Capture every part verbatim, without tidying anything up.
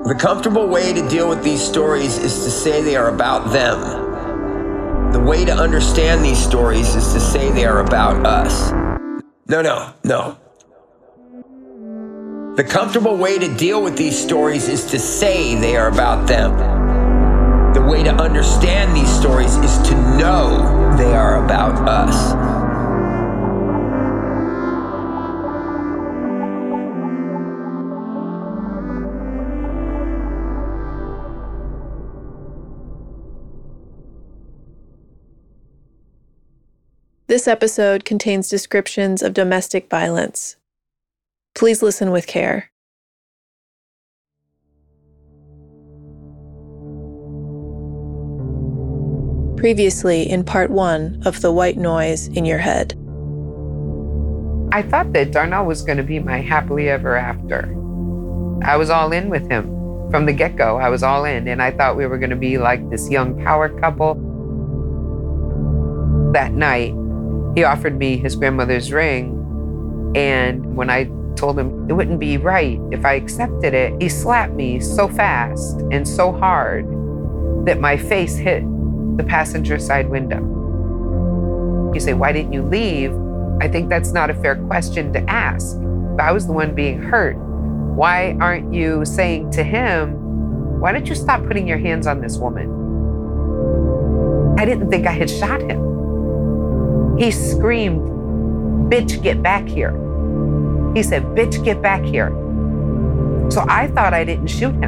The comfortable way to deal with these stories is to say they are about them. The way to understand these stories is to say they are about us. No, no, no. The comfortable way to deal with these stories is to say they are about them. The way to understand these stories is to know they are about us. This episode contains descriptions of domestic violence. Please listen with care. Previously in part one of The White Noise in Your Head. I thought that Darnell was going to be my happily ever after. I was all in with him. From the get-go, I was all in, and I thought we were going to be like this young power couple. That night, he offered me his grandmother's ring, and when I told him it wouldn't be right if I accepted it, he slapped me so fast and so hard that my face hit the passenger side window. You say, why didn't you leave? I think that's not a fair question to ask. If I was the one being hurt, why aren't you saying to him, why don't you stop putting your hands on this woman? I didn't think I had shot him. He screamed, bitch, get back here. He said, bitch, get back here. So I thought I didn't shoot him.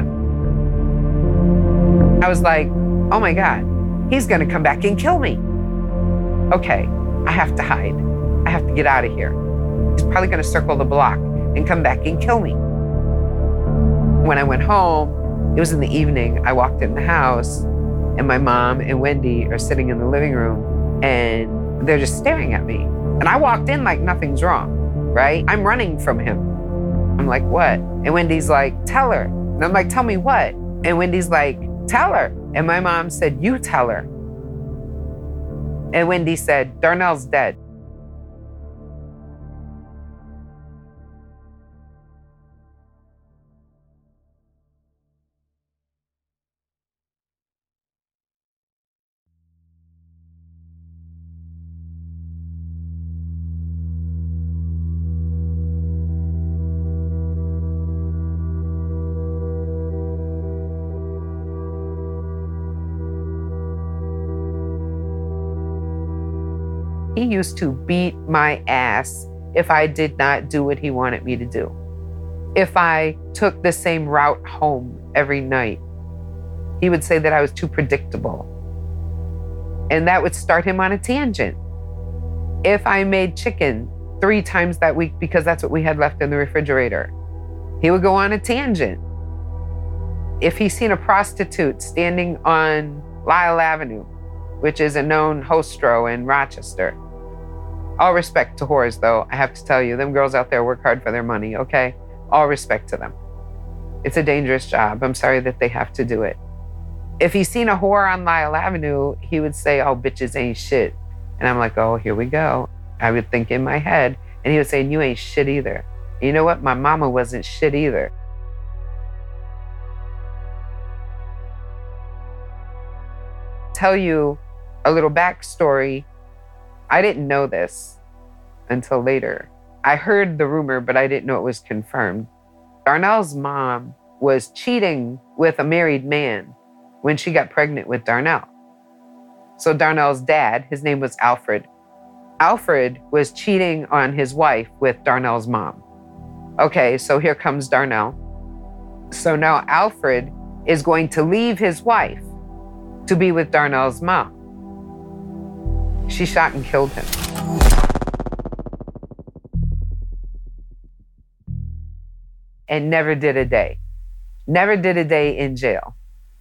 I was like, oh my God, he's gonna come back and kill me. Okay, I have to hide. I have to get out of here. He's probably gonna circle the block and come back and kill me. When I went home, it was in the evening, I walked in the house and my mom and Wendy are sitting in the living room and they're just staring at me. And I walked in like nothing's wrong, right? I'm running from him. I'm like, what? And Wendy's like, tell her. And I'm like, tell me what? And Wendy's like, tell her. And my mom said, you tell her. And Wendy said, Darnell's dead. He used to beat my ass if I did not do what he wanted me to do. If I took the same route home every night, he would say that I was too predictable. And that would start him on a tangent. If I made chicken three times that week because that's what we had left in the refrigerator, he would go on a tangent. If he seen a prostitute standing on Lyle Avenue, which is a known hostro in Rochester. All respect to whores, though, I have to tell you, them girls out there work hard for their money, okay? All respect to them. It's a dangerous job. I'm sorry that they have to do it. If he's seen a whore on Lyle Avenue, he would say, oh, bitches ain't shit. And I'm like, oh, here we go. I would think in my head. And he would say, you ain't shit either. And you know what? My mama wasn't shit either. Tell you a little backstory. I didn't know this until later. I heard the rumor, but I didn't know it was confirmed. Darnell's mom was cheating with a married man when she got pregnant with Darnell. So Darnell's dad, his name was Alfred. Alfred was cheating on his wife with Darnell's mom. Okay, so here comes Darnell. So now Alfred is going to leave his wife to be with Darnell's mom. She shot and killed him. And never did a day. Never did a day in jail.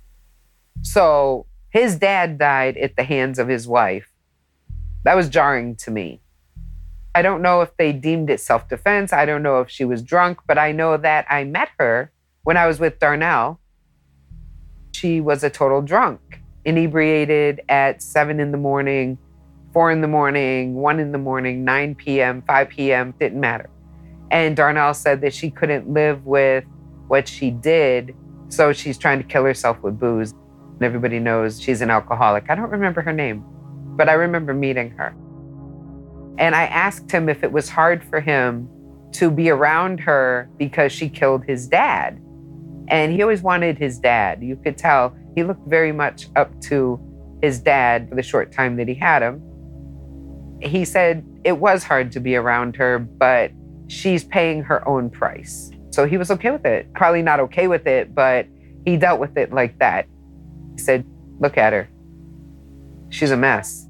So his dad died at the hands of his wife. That was jarring to me. I don't know if they deemed it self-defense. I don't know if she was drunk, but I know that I met her when I was with Darnell. She was a total drunk, inebriated at seven in the morning, four in the morning, one in the morning, nine p.m., five p.m., didn't matter. And Darnell said that she couldn't live with what she did So she's trying to kill herself with booze. And everybody knows she's an alcoholic. I don't remember her name, but I remember meeting her. And I asked him if it was hard for him to be around her because she killed his dad. And he always wanted his dad. You could tell he looked very much up to his dad for the short time that he had him. He said it was hard to be around her, but she's paying her own price. So he was okay with it. Probably not okay with it, but he dealt with it like that. He said, look at her. She's a mess.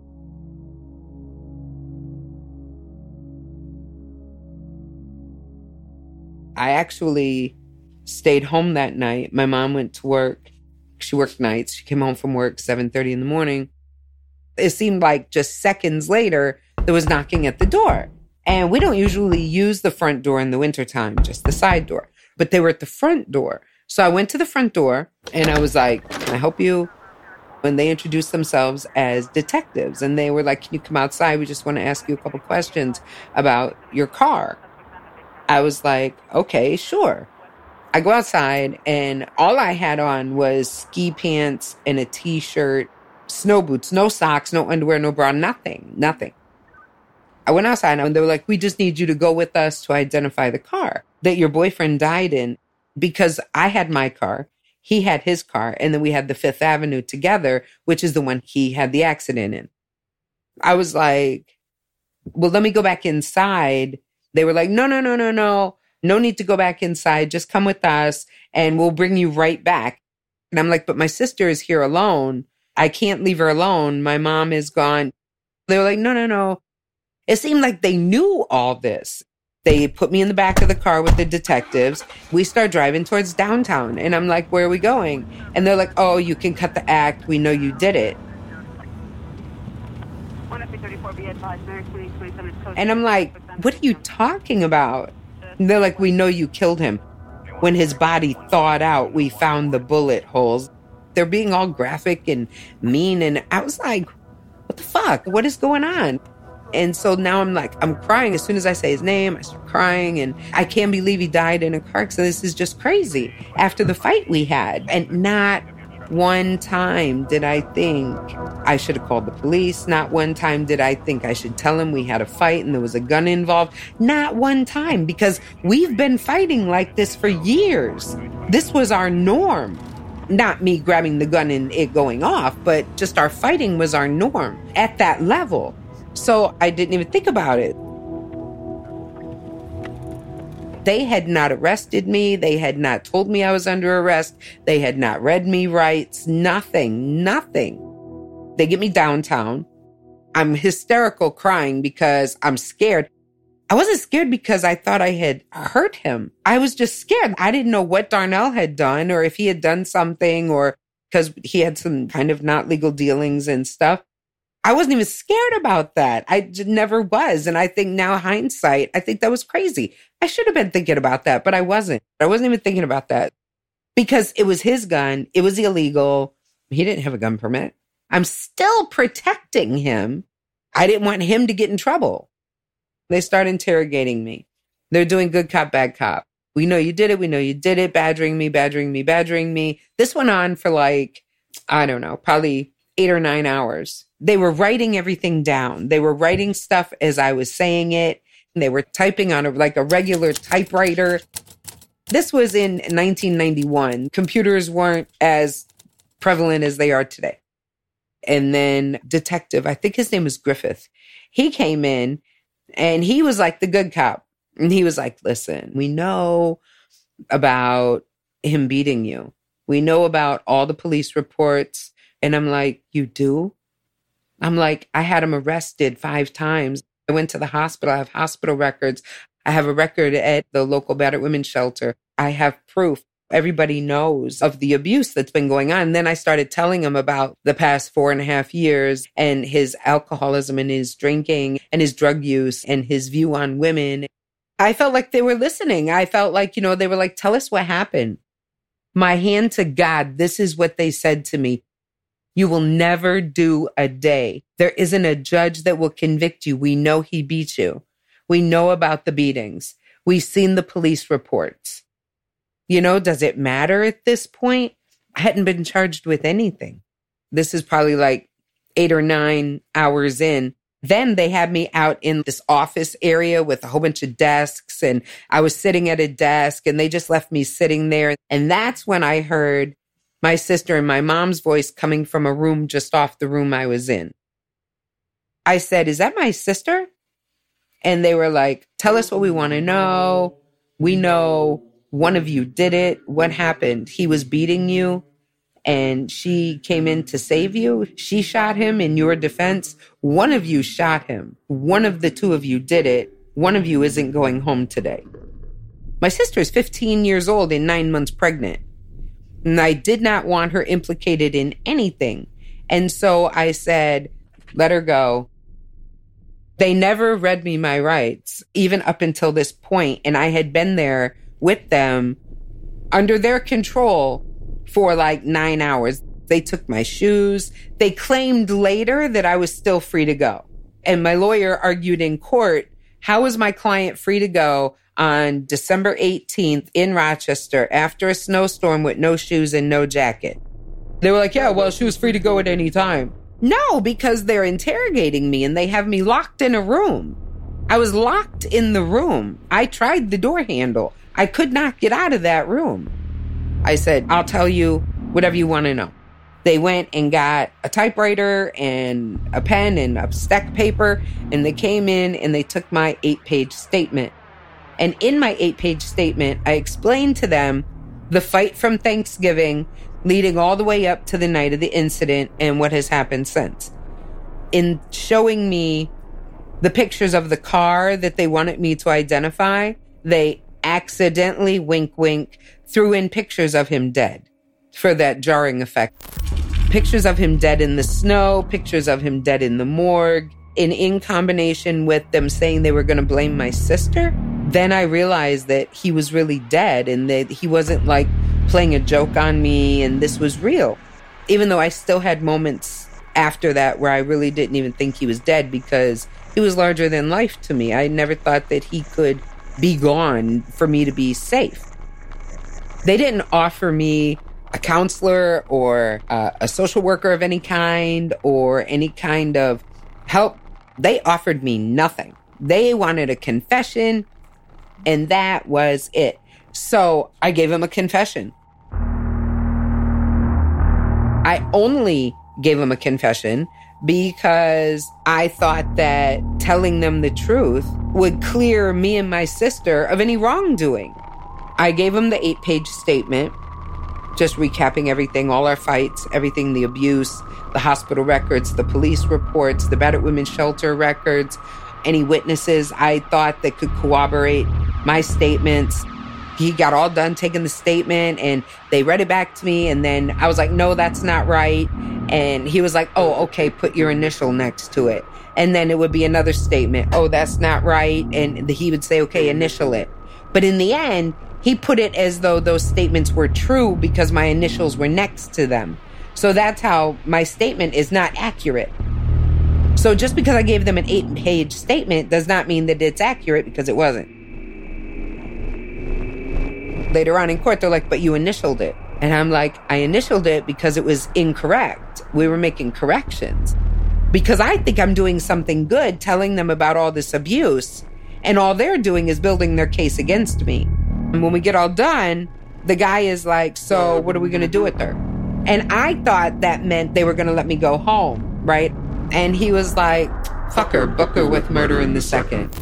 I actually stayed home that night. My mom went to work. She worked nights. She came home from work seven thirty in the morning. It seemed like just seconds later, there was knocking at the door. And we don't usually use the front door in the wintertime, just the side door. But they were at the front door. So I went to the front door and I was like, can I help you? And they introduced themselves as detectives. And they were like, can you come outside? We just want to ask you a couple questions about your car. I was like, okay, sure. I go outside and all I had on was ski pants and a t-shirt, snow boots, no socks, no underwear, no bra, nothing, nothing. I went outside and they were like, we just need you to go with us to identify the car that your boyfriend died in, because I had my car, he had his car, and then we had the Fifth Avenue together, which is the one he had the accident in. I was like, well, let me go back inside. They were like, no, no, no, no, no. No need to go back inside. Just come with us and we'll bring you right back. And I'm like, but my sister is here alone. I can't leave her alone. My mom is gone. They were like, no, no, no. It seemed like they knew all this. They put me in the back of the car with the detectives. We start driving towards downtown. And I'm like, where are we going? And they're like, oh, you can cut the act. We know you did it. And I'm like, what are you talking about? And they're like, we know you killed him. When his body thawed out, we found the bullet holes. They're being all graphic and mean. And I was like, what the fuck? What is going on? And so now I'm like, I'm crying. As soon as I say his name, I start crying. And I can't believe he died in a car accident. This is just crazy. After the fight we had. And not one time did I think I should have called the police. Not one time did I think I should tell him we had a fight and there was a gun involved. Not one time, because we've been fighting like this for years. This was our norm. Not me grabbing the gun and it going off, but just our fighting was our norm at that level. So I didn't even think about it. They had not arrested me. They had not told me I was under arrest. They had not read me rights. Nothing, nothing. They get me downtown. I'm hysterical crying because I'm scared. I wasn't scared because I thought I had hurt him. I was just scared. I didn't know what Darnell had done or if he had done something or because he had some kind of not legal dealings and stuff. I wasn't even scared about that. I just never was. And I think now hindsight, I think that was crazy. I should have been thinking about that, but I wasn't. I wasn't even thinking about that because it was his gun. It was illegal. He didn't have a gun permit. I'm still protecting him. I didn't want him to get in trouble. They start interrogating me. They're doing good cop, bad cop. We know you did it. We know you did it. Badgering me, badgering me, badgering me. This went on for like, I don't know, probably eight or nine hours. They were writing everything down. They were writing stuff as I was saying it. They were typing on a, like a regular typewriter. This was in nineteen ninety-one. Computers weren't as prevalent as they are today. And then detective, I think his name was Griffith. He came in and he was like the good cop. And he was like, listen, we know about him beating you. We know about all the police reports. And I'm like, you do? I'm like, I had him arrested five times. I went to the hospital. I have hospital records. I have a record at the local battered women's shelter. I have proof. Everybody knows of the abuse that's been going on. And then I started telling him about the past four and a half years and his alcoholism and his drinking and his drug use and his view on women. I felt like they were listening. I felt like, you know, they were like, tell us what happened. My hand to God, this is what they said to me. You will never do a day. There isn't a judge that will convict you. We know he beat you. We know about the beatings. We've seen the police reports. You know, does it matter at this point? I hadn't been charged with anything. This is probably like eight or nine hours in. Then they had me out in this office area with a whole bunch of desks, and I was sitting at a desk, and they just left me sitting there. And that's when I heard my sister and my mom's voice coming from a room just off the room I was in. I said, "Is that my sister?" And they were like, "Tell us what we want to know. We know one of you did it. What happened? He was beating you, and she came in to save you. She shot him in your defense. One of you shot him. One of the two of you did it. One of you isn't going home today." My sister is fifteen years old and nine months pregnant. And I did not want her implicated in anything. And so I said, let her go. They never read me my rights, even up until this point. And I had been there with them under their control for like nine hours. They took my shoes. They claimed later that I was still free to go. And my lawyer argued in court, how was my client free to go on December eighteenth in Rochester after a snowstorm with no shoes and no jacket? They were like, yeah, well, she was free to go at any time. No, because they're interrogating me and they have me locked in a room. I was locked in the room. I tried the door handle. I could not get out of that room. I said, I'll tell you whatever you want to know. They went and got a typewriter and a pen and a stack of paper, and they came in and they took my eight-page statement. And in my eight-page statement, I explained to them the fight from Thanksgiving leading all the way up to the night of the incident and what has happened since. In showing me the pictures of the car that they wanted me to identify, they accidentally, wink, wink, threw in pictures of him dead for that jarring effect. Pictures of him dead in the snow, pictures of him dead in the morgue, and in combination with them saying they were going to blame my sister, then I realized that he was really dead and that he wasn't like playing a joke on me and this was real. Even though I still had moments after that where I really didn't even think he was dead because he was larger than life to me. I never thought that he could be gone for me to be safe. They didn't offer me a counselor or uh, a social worker of any kind or any kind of help. They offered me nothing. They wanted a confession, and that was it. So I gave him a confession. I only gave him a confession because I thought that telling them the truth would clear me and my sister of any wrongdoing. I gave him the eight-page statement, just recapping everything, all our fights, everything, the abuse, the hospital records, the police reports, the battered women's shelter records, any witnesses I thought that could corroborate my statements. He got all done taking the statement and they read it back to me. And then I was like, no, that's not right. And he was like, oh, okay, put your initial next to it. And then it would be another statement. Oh, that's not right. And he would say, okay, initial it. But in the end, he put it as though those statements were true because my initials were next to them. So that's how my statement is not accurate. So just because I gave them an eight-page statement does not mean that it's accurate because it wasn't. Later on in court, they're like, but you initialed it. And I'm like, I initialed it because it was incorrect. We were making corrections. Because I think I'm doing something good telling them about all this abuse. And all they're doing is building their case against me. And when we get all done, the guy is like, so what are we going to do with her? And I thought that meant they were going to let me go home, right? And he was like, fuck her, book her with murder in the second.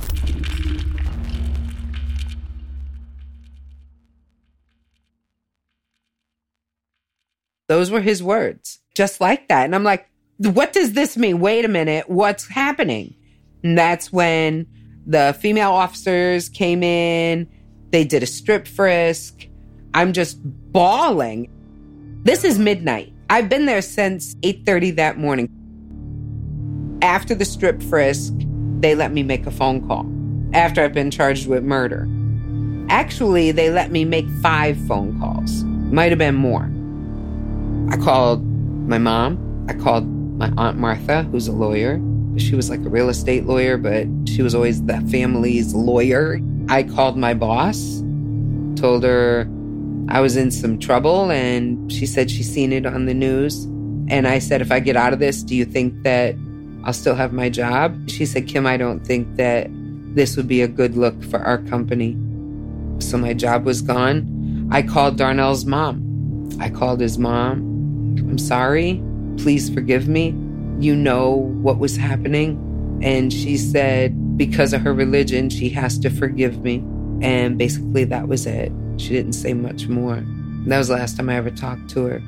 Those were his words, just like that. And I'm like, what does this mean? Wait a minute, what's happening? And that's when the female officers came in. They did a strip frisk. I'm just bawling. This is midnight. I've been there since eight thirty that morning. After the strip frisk, they let me make a phone call after I've been charged with murder. Actually, they let me make five phone calls. Might have been more. I called my mom. I called my Aunt Martha, who's a lawyer. She was like a real estate lawyer, but she was always the family's lawyer. I called my boss, told her I was in some trouble, and she said she's seen it on the news. And I said, if I get out of this, do you think that I'll still have my job? She said, Kim, I don't think that this would be a good look for our company. So my job was gone. I called Darnell's mom. I called his mom. I'm sorry. Please forgive me. You know what was happening. And she said, because of her religion, she has to forgive me. And basically that was it. She didn't say much more. And that was the last time I ever talked to her.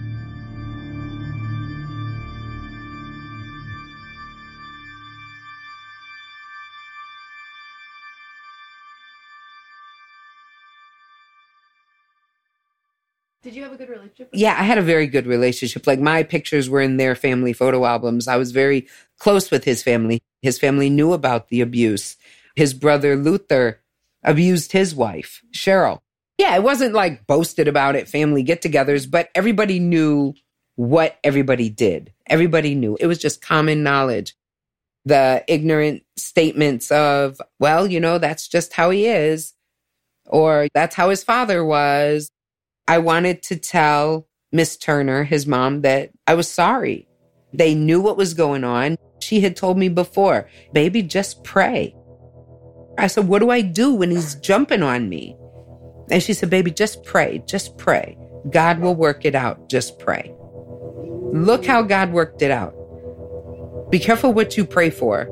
Did you have a good relationship with Yeah, him? I had a very good relationship. Like, my pictures were in their family photo albums. I was very close with his family. His family knew about the abuse. His brother, Luther, abused his wife, Cheryl. Yeah, it wasn't like boasted about at family get-togethers, but everybody knew what everybody did. Everybody knew. It was just common knowledge. The ignorant statements of, well, you know, that's just how he is, or that's how his father was. I wanted to tell Miss Turner, his mom, that I was sorry. They knew what was going on. She had told me before, baby, just pray. I said, what do I do when he's jumping on me? And she said, baby, just pray, just pray. God will work it out, just pray. Look how God worked it out. Be careful what you pray for.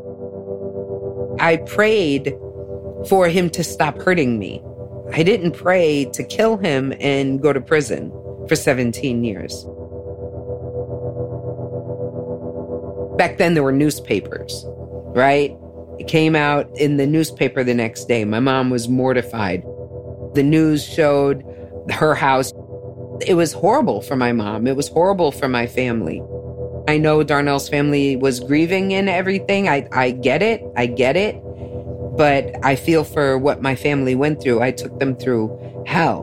I prayed for him to stop hurting me. I didn't pray to kill him and go to prison for seventeen years. Back then, there were newspapers, right? It came out in the newspaper the next day. My mom was mortified. The news showed her house. It was horrible for my mom. It was horrible for my family. I know Darnell's family was grieving and everything. I, I get it. I get it. But I feel for what my family went through. I took them through hell.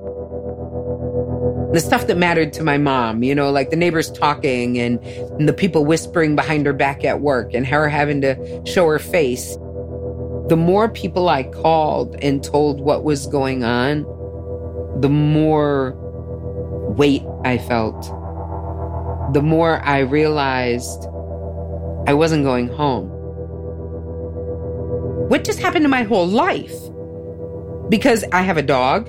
The stuff that mattered to my mom, you know, like the neighbors talking and, and the people whispering behind her back at work and her having to show her face. The more people I called and told what was going on, the more weight I felt. The more I realized I wasn't going home. What just happened to my whole life? Because I have a dog.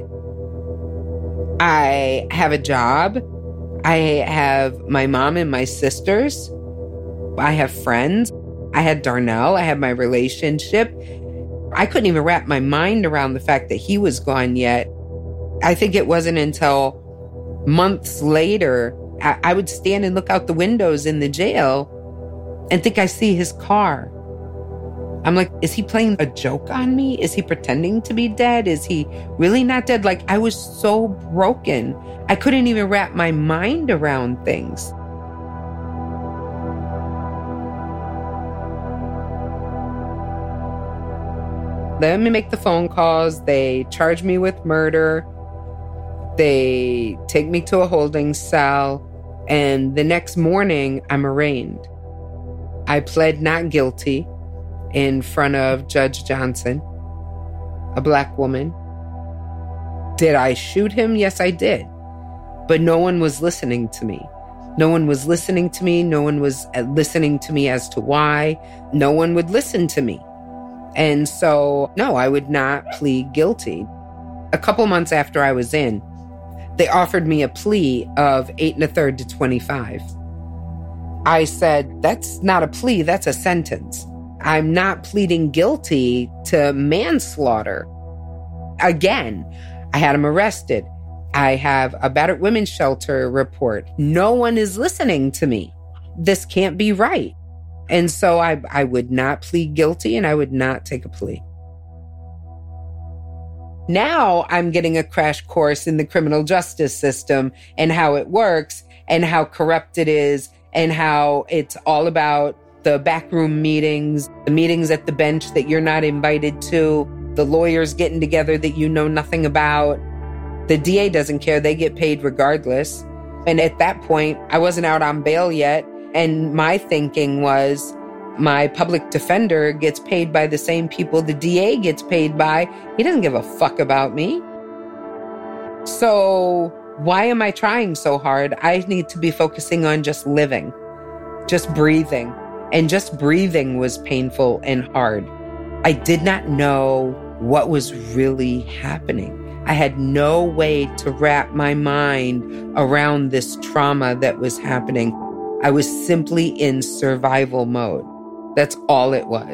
I have a job. I have my mom and my sisters. I have friends. I had Darnell. I had my relationship. I couldn't even wrap my mind around the fact that he was gone yet. I think it wasn't until months later, I, I would stand and look out the windows in the jail and think I see his car. I'm like, is he playing a joke on me? Is he pretending to be dead? Is he really not dead? Like, I was so broken. I couldn't even wrap my mind around things. Let me make the phone calls. They charge me with murder. They take me to a holding cell. And the next morning, I'm arraigned. I pled not guilty in front of Judge Johnson, a Black woman. Did I shoot him? Yes, I did. But no one was listening to me. No one was listening to me. No one was listening to me as to why. No one would listen to me. And so, no, I would not plead guilty. A couple months after I was in, they offered me a plea of eight and a third to twenty-five. I said, that's not a plea, that's a sentence. I'm not pleading guilty to manslaughter. Again, I had him arrested. I have a battered women's shelter report. No one is listening to me. This can't be right. And so I, I would not plead guilty and I would not take a plea. Now I'm getting a crash course in the criminal justice system and how it works and how corrupt it is and how it's all about the backroom meetings, the meetings at the bench that you're not invited to, the lawyers getting together that you know nothing about. The D A doesn't care. They get paid regardless. And at that point, I wasn't out on bail yet. And my thinking was, my public defender gets paid by the same people the D A gets paid by. He doesn't give a fuck about me. So why am I trying so hard? I need to be focusing on just living, just breathing. And just breathing was painful and hard. I did not know what was really happening. I had no way to wrap my mind around this trauma that was happening. I was simply in survival mode. That's all it was.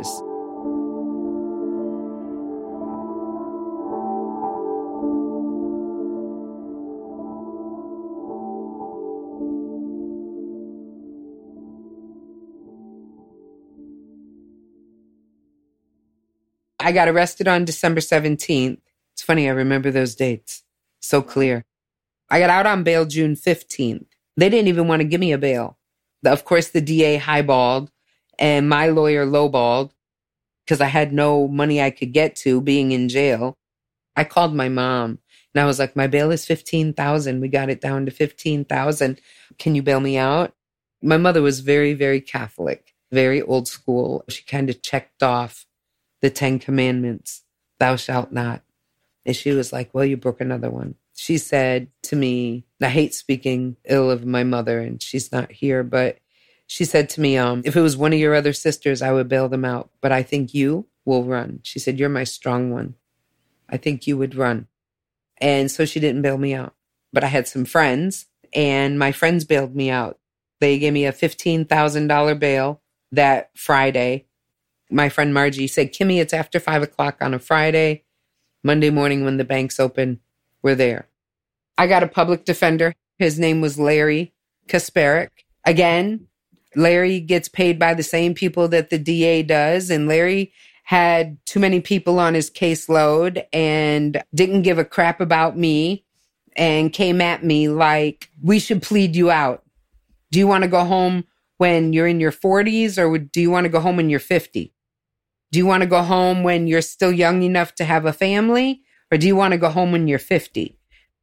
I got arrested on December seventeenth. It's funny, I remember those dates so clear. I got out on bail June fifteenth. They didn't even want to give me a bail. Of course, the D A highballed and my lawyer lowballed because I had no money I could get to being in jail. I called my mom and I was like, my bail is fifteen thousand dollars. We got it down to fifteen thousand dollars. Can you bail me out? My mother was very, very Catholic, very old school. She kind of checked off the Ten Commandments, thou shalt not. And she was like, well, you broke another one. She said to me, I hate speaking ill of my mother and she's not here, but she said to me, um, if it was one of your other sisters, I would bail them out. But I think you will run. She said, you're my strong one. I think you would run. And so she didn't bail me out. But I had some friends and my friends bailed me out. They gave me a fifteen thousand dollars bail that Friday. My friend Margie said, Kimmy, it's after five o'clock on a Friday. Monday morning when the banks open, we're there. I got a public defender. His name was Larry Kasparek. Again, Larry gets paid by the same people that the D A does. And Larry had too many people on his caseload and didn't give a crap about me and came at me like, we should plead you out. Do you want to go home when you're in your forties or do you want to go home when you're fifty? Do you want to go home when you're still young enough to have a family? Or do you want to go home when you're fifty?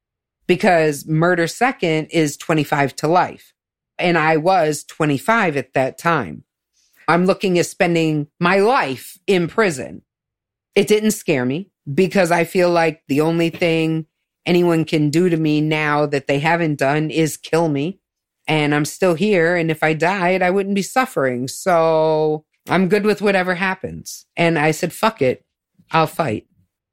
Because murder second is twenty-five to life. And I was twenty-five at that time. I'm looking at spending my life in prison. It didn't scare me because I feel like the only thing anyone can do to me now that they haven't done is kill me. And I'm still here. And if I died, I wouldn't be suffering. So I'm good with whatever happens. And I said, fuck it. I'll fight.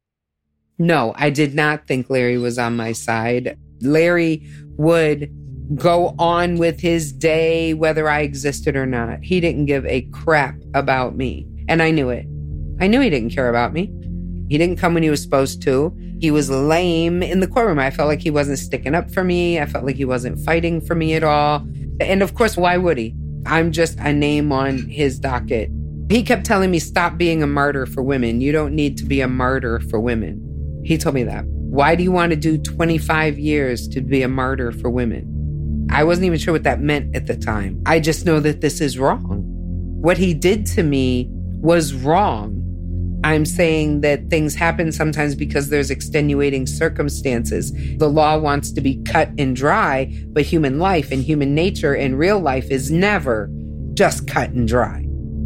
No, I did not think Larry was on my side. Larry would go on with his day, whether I existed or not. He didn't give a crap about me. And I knew it. I knew he didn't care about me. He didn't come when he was supposed to. He was lame in the courtroom. I felt like he wasn't sticking up for me. I felt like he wasn't fighting for me at all. And of course, why would he? I'm just a name on his docket. He kept telling me, stop being a martyr for women. You don't need to be a martyr for women. He told me that. Why do you want to do twenty-five years to be a martyr for women? I wasn't even sure what that meant at the time. I just know that this is wrong. What he did to me was wrong. I'm saying that things happen sometimes because there's extenuating circumstances. The law wants to be cut and dry, but human life and human nature and real life is never just cut and dry.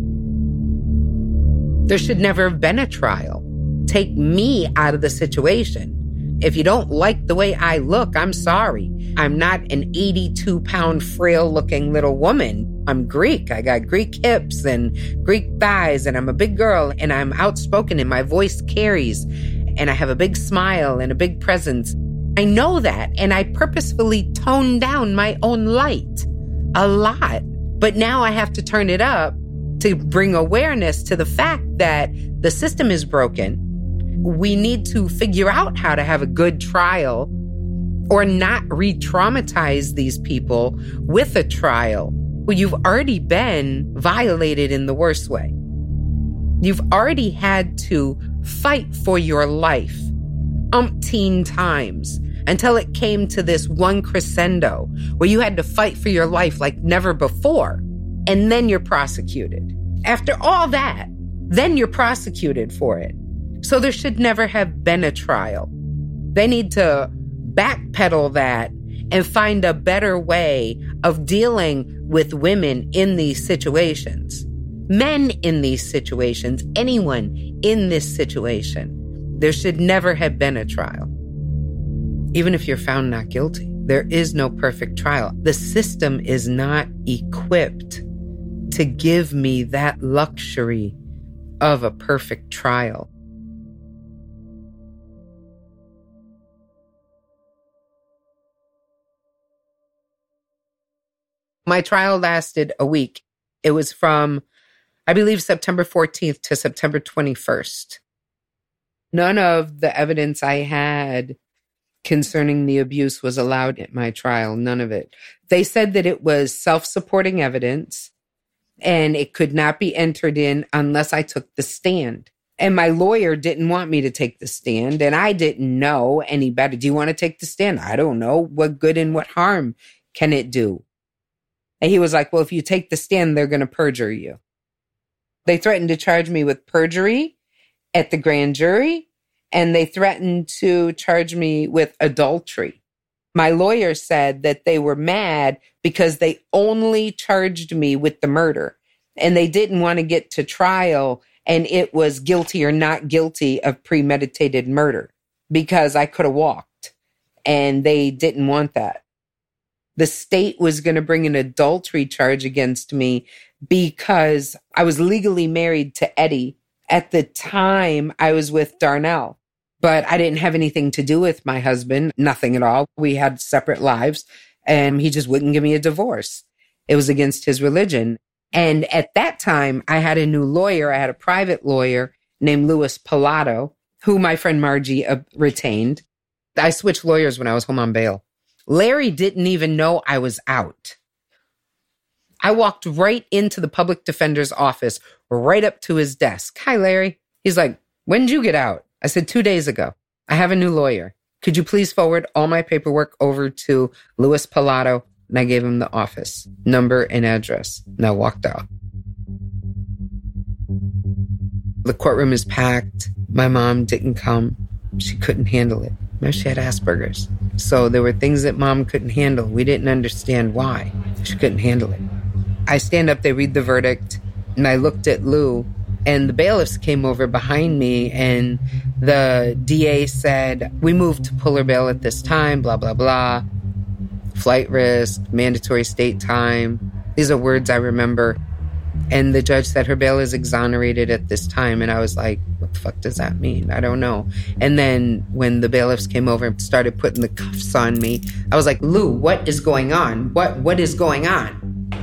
There should never have been a trial. Take me out of the situation. If you don't like the way I look, I'm sorry. I'm not an eighty-two pound frail looking little woman. I'm Greek. I got Greek hips and Greek thighs, and I'm a big girl, and I'm outspoken, and my voice carries, and I have a big smile and a big presence. I know that, and I purposefully toned down my own light a lot. But now I have to turn it up to bring awareness to the fact that the system is broken. We need to figure out how to have a good trial or not re-traumatize these people with a trial. Well, you've already been violated in the worst way. You've already had to fight for your life umpteen times until it came to this one crescendo where you had to fight for your life like never before. And then you're prosecuted. After all that, then you're prosecuted for it. So there should never have been a trial. They need to backpedal that and find a better way of dealing with women in these situations, men in these situations, anyone in this situation. There should never have been a trial. even if you're found not guilty, there is no perfect trial. The system is not equipped to give me that luxury of a perfect trial. My trial lasted a week. It was from, I believe, September fourteenth to September twenty-first. None of the evidence I had concerning the abuse was allowed at my trial. None of it. They said that it was self-supporting evidence and it could not be entered in unless I took the stand. And my lawyer didn't want me to take the stand, and I didn't know any better. Do you want to take the stand? I don't know. What good and what harm can it do? And he was like, well, if you take the stand, they're going to perjure you. They threatened to charge me with perjury at the grand jury, and they threatened to charge me with adultery. My lawyer said that they were mad because they only charged me with the murder, and they didn't want to get to trial, and it was guilty or not guilty of premeditated murder because I could have walked, and they didn't want that. The state was going to bring an adultery charge against me because I was legally married to Eddie. At the time, I was with Darnell, but I didn't have anything to do with my husband, nothing at all. We had separate lives, and he just wouldn't give me a divorce. It was against his religion. And at that time, I had a new lawyer. I had a private lawyer named Louis Pilato, who my friend Margie uh, retained. I switched lawyers when I was home on bail. Larry didn't even know I was out. I walked right into the public defender's office, right up to his desk. Hi, Larry. He's like, when did you get out? I said, two days ago. I have a new lawyer. Could you please forward all my paperwork over to Louis Pilato? And I gave him the office number and address. And I walked out. The courtroom is packed. My mom didn't come. She couldn't handle it. She had Asperger's. So there were things that mom couldn't handle. We didn't understand why. She couldn't handle it. I stand up, they read the verdict, and I looked at Lou, and the bailiffs came over behind me, and the D A said, we moved to pull her bail at this time, blah, blah, blah. Flight risk, mandatory state time. These are words I remember. And the judge said her bail is exonerated at this time. And I was like, what the fuck does that mean? I don't know. And then when the bailiffs came over and started putting the cuffs on me, I was like, Lou, what is going on? What What is going on?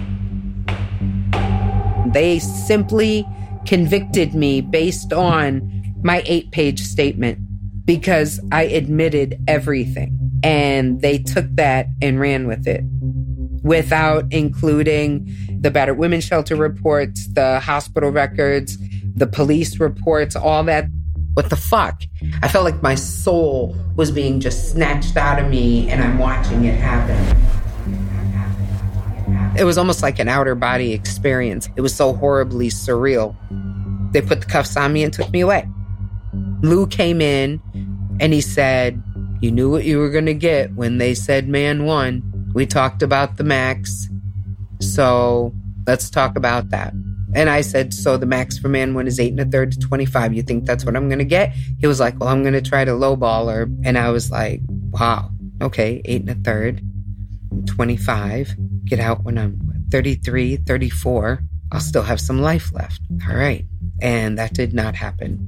They simply convicted me based on my eight-page statement because I admitted everything. And they took that and ran with it without including the battered women's shelter reports, the hospital records, the police reports, all that. What the fuck? I felt like my soul was being just snatched out of me and I'm watching it happen. It was almost like an outer body experience. It was so horribly surreal. They put the cuffs on me and took me away. Lou came in and he said, you knew what you were going to get when they said man one. We talked about the max. So let's talk about that. And I said, so the max for man one is eight and a third to twenty-five. You think that's what I'm going to get? He was like, well, I'm going to try to lowball her. And I was like, wow, okay, eight and a third, twenty-five. Get out when I'm thirty-three, thirty-four. I'll still have some life left. All right. And that did not happen.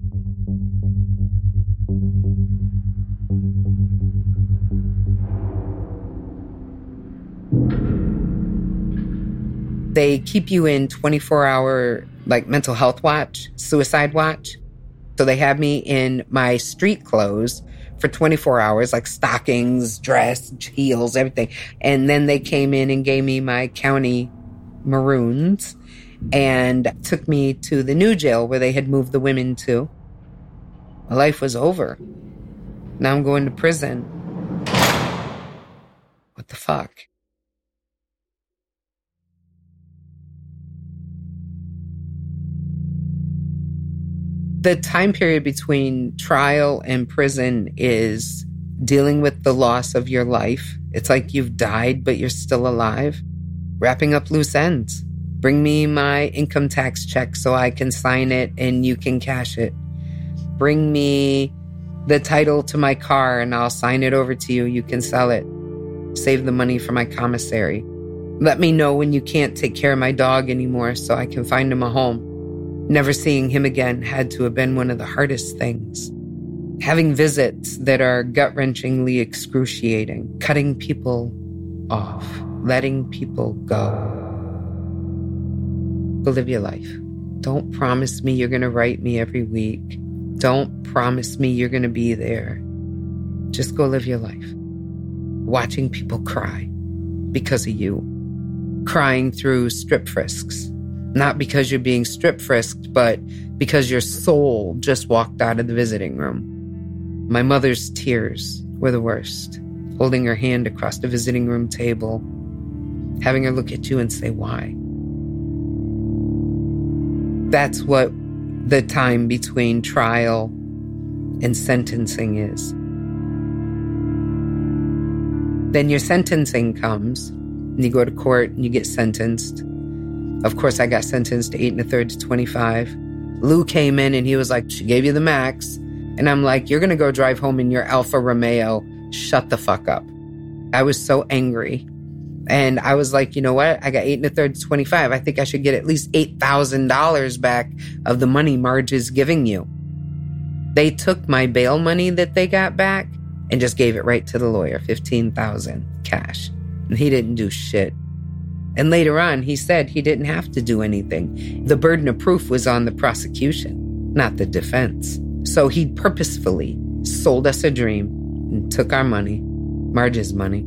They keep you in twenty-four hour, like, mental health watch, suicide watch. So they have me in my street clothes for twenty-four hours, like stockings, dress, heels, everything. And then they came in and gave me my county maroons and took me to the new jail where they had moved the women to. My life was over. Now I'm going to prison. What the fuck? The time period between trial and prison is dealing with the loss of your life. It's like you've died, but you're still alive. Wrapping up loose ends. Bring me my income tax check so I can sign it and you can cash it. Bring me the title to my car and I'll sign it over to you. You can sell it. Save the money for my commissary. Let me know when you can't take care of my dog anymore so I can find him a home. Never seeing him again had to have been one of the hardest things. Having visits that are gut-wrenchingly excruciating. Cutting people off. Letting people go. Go live your life. Don't promise me you're going to write me every week. Don't promise me you're going to be there. Just go live your life. Watching people cry because of you. Crying through strip frisks. Not because you're being strip frisked, but because your soul just walked out of the visiting room. My mother's tears were the worst. Holding her hand across the visiting room table. Having her look at you and say, why? That's what the time between trial and sentencing is. Then your sentencing comes, and you go to court and you get sentenced. Of course, I got sentenced to eight and a third to twenty-five. Lou came in and he was like, she gave you the max. And I'm like, you're going to go drive home in your Alfa Romeo. Shut the fuck up. I was so angry. And I was like, you know what? I got eight and a third to twenty-five. I think I should get at least eight thousand dollars back of the money Marge is giving you. They took my bail money that they got back and just gave it right to the lawyer, fifteen thousand dollars cash. And he didn't do shit. And later on, he said he didn't have to do anything. The burden of proof was on the prosecution, not the defense. So he purposefully sold us a dream and took our money, Marge's money.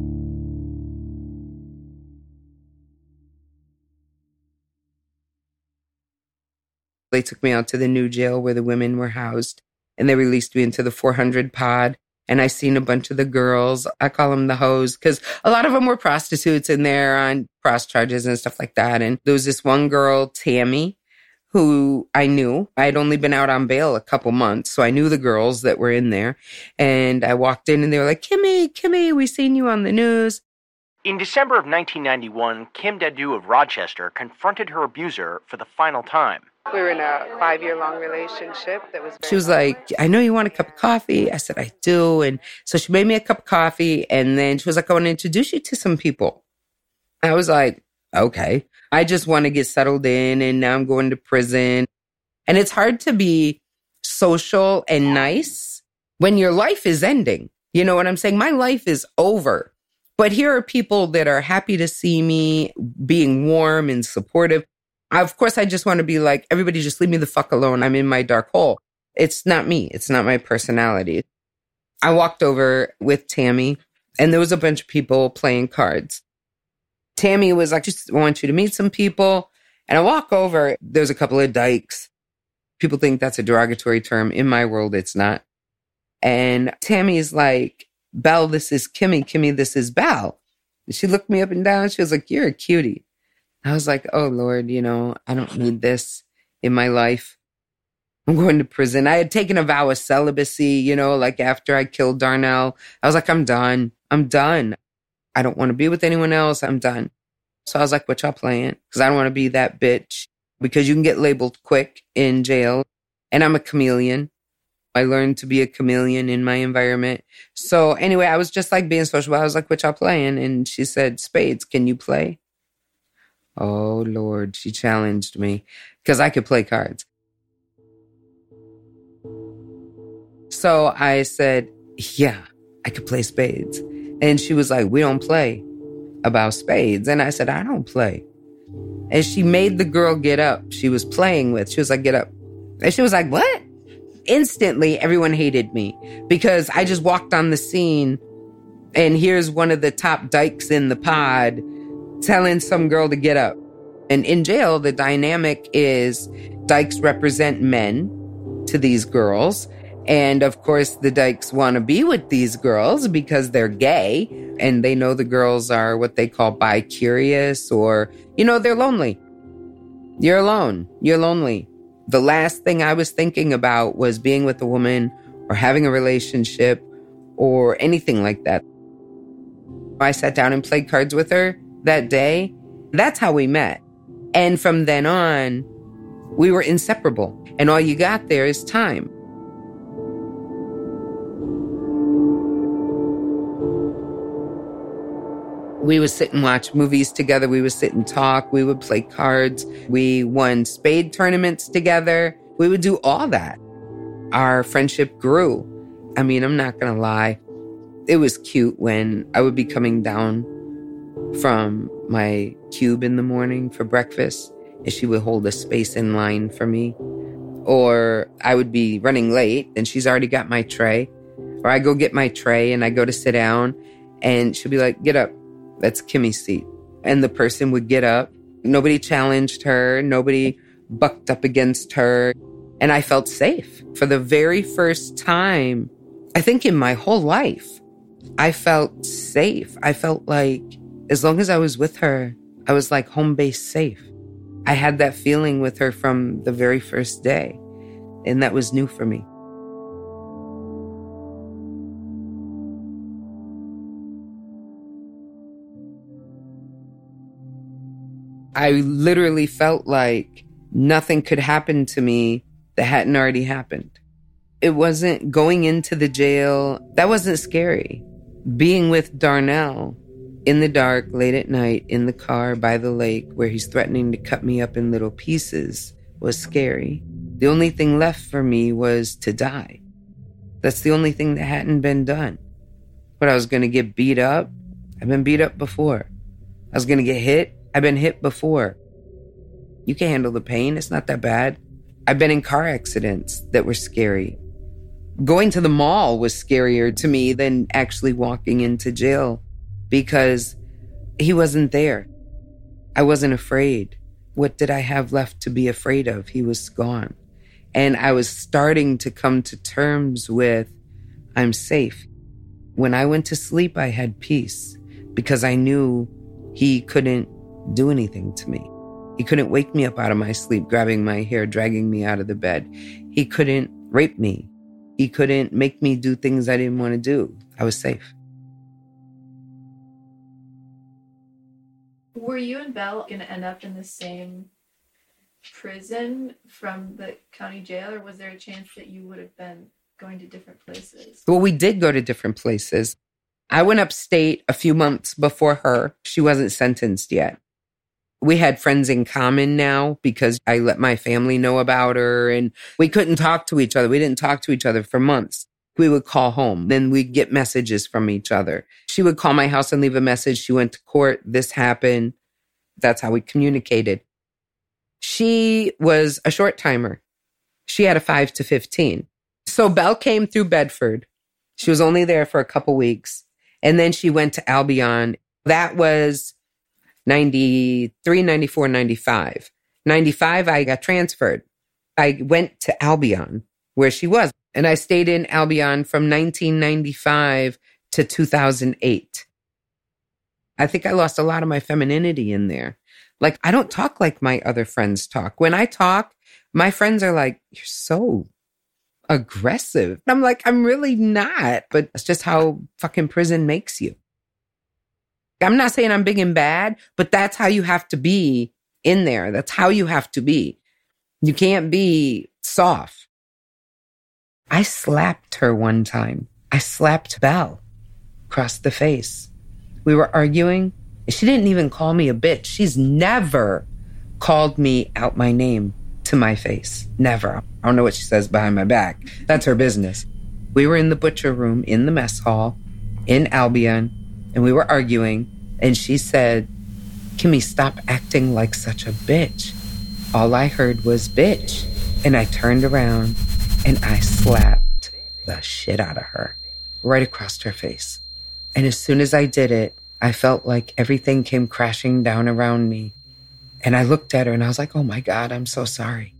They took me out to the new jail where the women were housed, and they released me into the four hundred pod. And I seen a bunch of the girls. I call them the hoes because a lot of them were prostitutes in there on cross charges and stuff like that. And there was this one girl, Tammy, who I knew. I had only been out on bail a couple months, so I knew the girls that were in there. And I walked in and they were like, Kimmy, Kimmy, we seen you on the news. In December of nineteen ninety-one, Kim Dadu of Rochester confronted her abuser for the final time. We were in a five-year-long relationship that was... She was like, I know you want a cup of coffee. I said, I do. And so she made me a cup of coffee. And then she was like, I want to introduce you to some people. I was like, okay. I just want to get settled in. And now I'm going to prison. And it's hard to be social and nice when your life is ending. You know what I'm saying? My life is over. But here are people that are happy to see me, being warm and supportive. Of course, I just want to be like, everybody just leave me the fuck alone. I'm in my dark hole. It's not me. It's not my personality. I walked over with Tammy and there was a bunch of people playing cards. Tammy was like, just want you to meet some people. And I walk over, there's a couple of dykes. People think that's a derogatory term. In my world, it's not. And Tammy's like, Belle, this is Kimmy. Kimmy, this is Belle. And she looked me up and down. She was like, you're a cutie. I was like, oh, Lord, you know, I don't need this in my life. I'm going to prison. I had taken a vow of celibacy, you know, like after I killed Darnell. I was like, I'm done. I'm done. I don't want to be with anyone else. I'm done. So I was like, what y'all playing? Because I don't want to be that bitch. Because you can get labeled quick in jail. And I'm a chameleon. I learned to be a chameleon in my environment. So anyway, I was just like being social. I was like, what y'all playing? And she said, spades, can you play? Oh, Lord, she challenged me because I could play cards. So I said, yeah, I could play spades. And she was like, we don't play about spades. And I said, I don't play. And she made the girl get up she was playing with. She was like, get up. And she was like, what? Instantly, everyone hated me because I just walked on the scene and here's one of the top dykes in the pod telling some girl to get up. And in jail, the dynamic is dykes represent men to these girls. And of course, the dykes want to be with these girls because they're gay and they know the girls are what they call bi-curious or, you know, they're lonely. You're alone. You're lonely. The last thing I was thinking about was being with a woman or having a relationship or anything like that. I sat down and played cards with her that day. That's how we met. And from then on, we were inseparable. And all you got there is time. We would sit and watch movies together. We would sit and talk. We would play cards. We won spade tournaments together. We would do all that. Our friendship grew. I mean, I'm not going to lie. It was cute when I would be coming down from my cube in the morning for breakfast, and she would hold a space in line for me. Or I would be running late, and she's already got my tray. Or I go get my tray, and I go to sit down, and she'll be like, get up. That's Kimmy's seat. And the person would get up. Nobody challenged her. Nobody bucked up against her. And I felt safe. For the very first time, I think in my whole life, I felt safe. I felt like as long as I was with her, I was like home base safe. I had that feeling with her from the very first day. And that was new for me. I literally felt like nothing could happen to me that hadn't already happened. It wasn't going into the jail. That wasn't scary. Being with Darnell in the dark, late at night, in the car by the lake where he's threatening to cut me up in little pieces was scary. The only thing left for me was to die. That's the only thing that hadn't been done. But I was going to get beat up. I've been beat up before. I was going to get hit. I've been hit before. You can handle the pain. It's not that bad. I've been in car accidents that were scary. Going to the mall was scarier to me than actually walking into jail because he wasn't there. I wasn't afraid. What did I have left to be afraid of? He was gone. And I was starting to come to terms with, I'm safe. When I went to sleep, I had peace because I knew he couldn't do anything to me. He couldn't wake me up out of my sleep, grabbing my hair, dragging me out of the bed. He couldn't rape me. He couldn't make me do things I didn't want to do. I was safe. Were you and Belle going to end up in the same prison from the county jail, or was there a chance that you would have been going to different places? Well, we did go to different places. I went upstate a few months before her. She wasn't sentenced yet. We had friends in common now because I let my family know about her, and we couldn't talk to each other. We didn't talk to each other for months. We would call home. Then we'd get messages from each other. She would call my house and leave a message. She went to court. This happened. That's how we communicated. She was a short timer. She had a five to fifteen. So Belle came through Bedford. She was only there for a couple weeks. And then she went to Albion. That was ninety-three, ninety-four, ninety-five. ninety-five, I got transferred. I went to Albion, where she was. And I stayed in Albion from nineteen ninety-five to two thousand eight. I think I lost a lot of my femininity in there. Like, I don't talk like my other friends talk. When I talk, my friends are like, you're so aggressive. I'm like, I'm really not. But it's just how fucking prison makes you. I'm not saying I'm big and bad, but that's how you have to be in there. That's how you have to be. You can't be soft. I slapped her one time. I slapped Belle across the face. We were arguing. She didn't even call me a bitch. She's never called me out my name to my face. Never. I don't know what she says behind my back. That's her business. We were in the butcher room in the mess hall in Albion, and we were arguing, and she said, Kimmy, stop acting like such a bitch. All I heard was bitch. And I turned around and I slapped the shit out of her right across her face. And as soon as I did it, I felt like everything came crashing down around me. And I looked at her and I was like, oh my God, I'm so sorry.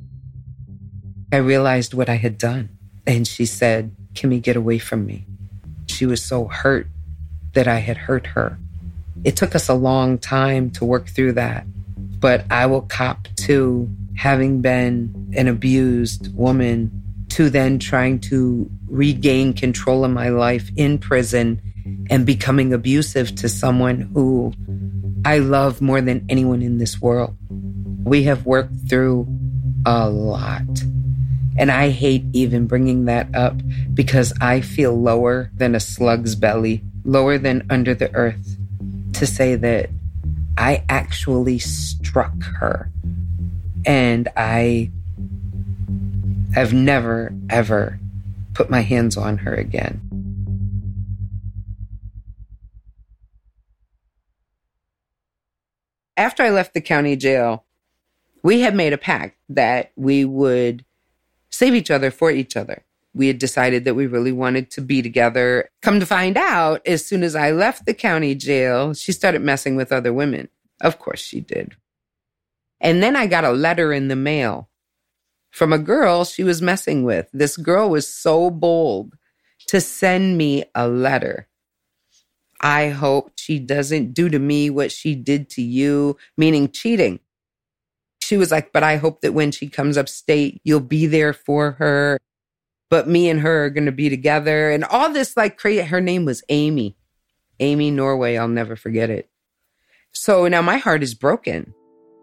I realized what I had done. And she said, Kimmy, get away from me. She was so hurt that I had hurt her. It took us a long time to work through that. But I will cop to having been an abused woman to then trying to regain control of my life in prison and becoming abusive to someone who I love more than anyone in this world. We have worked through a lot. And I hate even bringing that up because I feel lower than a slug's belly, lower than under the earth. to say that I actually struck her. And I have never, ever put my hands on her again. After I left the county jail, we had made a pact that we would save each other for each other. We had decided that we really wanted to be together. Come to find out, as soon as I left the county jail, she started messing with other women. Of course she did. And then I got a letter in the mail from a girl she was messing with. This girl was so bold to send me a letter. I hope she doesn't do to me what she did to you, meaning cheating. She was like, but I hope that when she comes upstate, you'll be there for her. But me and her are going to be together. And all this like crazy. Her name was Amy. Amy Norway. I'll never forget it. So now my heart is broken.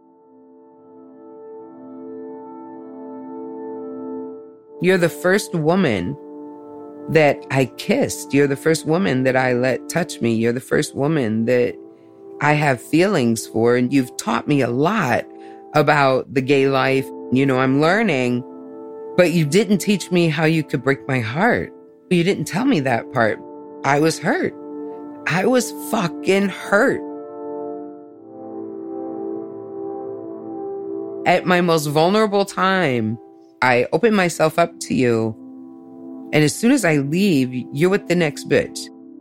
You're the first woman that I kissed. You're the first woman that I let touch me. You're the first woman that I have feelings for. And you've taught me a lot about the gay life. You know, I'm learning, but you didn't teach me how you could break my heart. You didn't tell me that part. I was hurt. I was fucking hurt. At my most vulnerable time, I open myself up to you. And as soon as I leave, you're with the next bitch.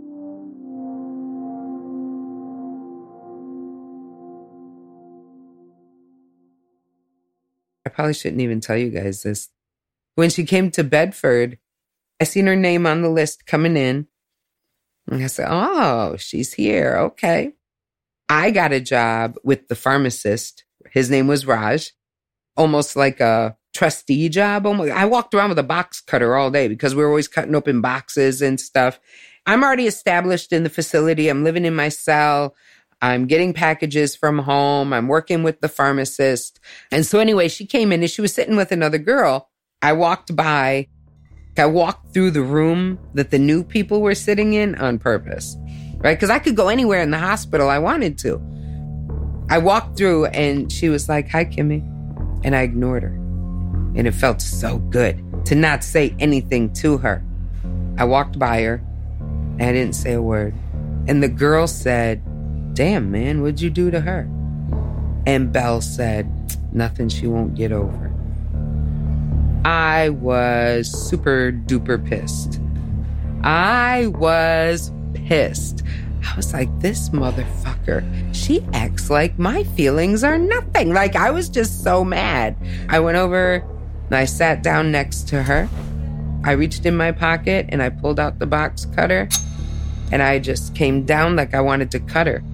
I probably shouldn't even tell you guys this. When she came to Bedford, I seen her name on the list coming in. And I said, oh, she's here. Okay. I got a job with the pharmacist. His name was Raj. Almost like a trustee job. I walked around with a box cutter all day because we were always cutting open boxes and stuff. I'm already established in the facility. I'm living in my cell. I'm getting packages from home. I'm working with the pharmacist. And so anyway, she came in and she was sitting with another girl. I walked by. I walked through the room that the new people were sitting in on purpose, right? Because I could go anywhere in the hospital I wanted to. I walked through and she was like, hi, Kimmy. And I ignored her. And it felt so good to not say anything to her. I walked by her and I didn't say a word. And the girl said, damn, man, what'd you do to her? And Belle said, nothing she won't get over. I was super duper pissed. I was pissed. I was like, this motherfucker, she acts like my feelings are nothing. Like, I was just so mad. I went over and I sat down next to her. I reached in my pocket and I pulled out the box cutter and I just came down like I wanted to cut her.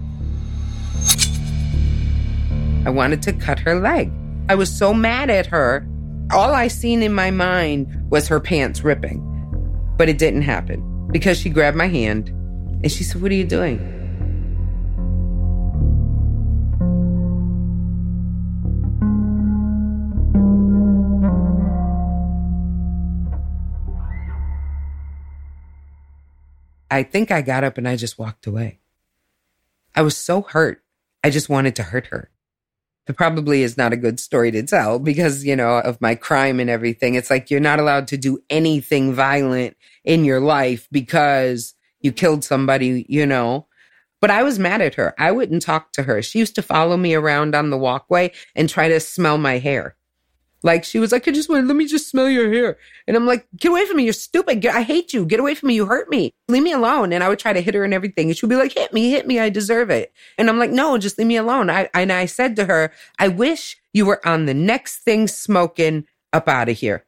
I wanted to cut her leg. I was so mad at her. All I seen in my mind was her pants ripping. But it didn't happen because she grabbed my hand and she said, what are you doing? I think I got up and I just walked away. I was so hurt. I just wanted to hurt her. It probably is not a good story to tell because, you know, of my crime and everything. It's like you're not allowed to do anything violent in your life because you killed somebody, you know. But I was mad at her. I wouldn't talk to her. She used to follow me around on the walkway and try to smell my hair. Like, she was like, I just want, let me just smell your hair. And I'm like, get away from me. You're stupid. Get, I hate you. Get away from me. You hurt me. Leave me alone. And I would try to hit her and everything. And she'd be like, hit me, hit me. I deserve it. And I'm like, no, just leave me alone. I, and I said to her, I wish you were on the next thing smoking up out of here.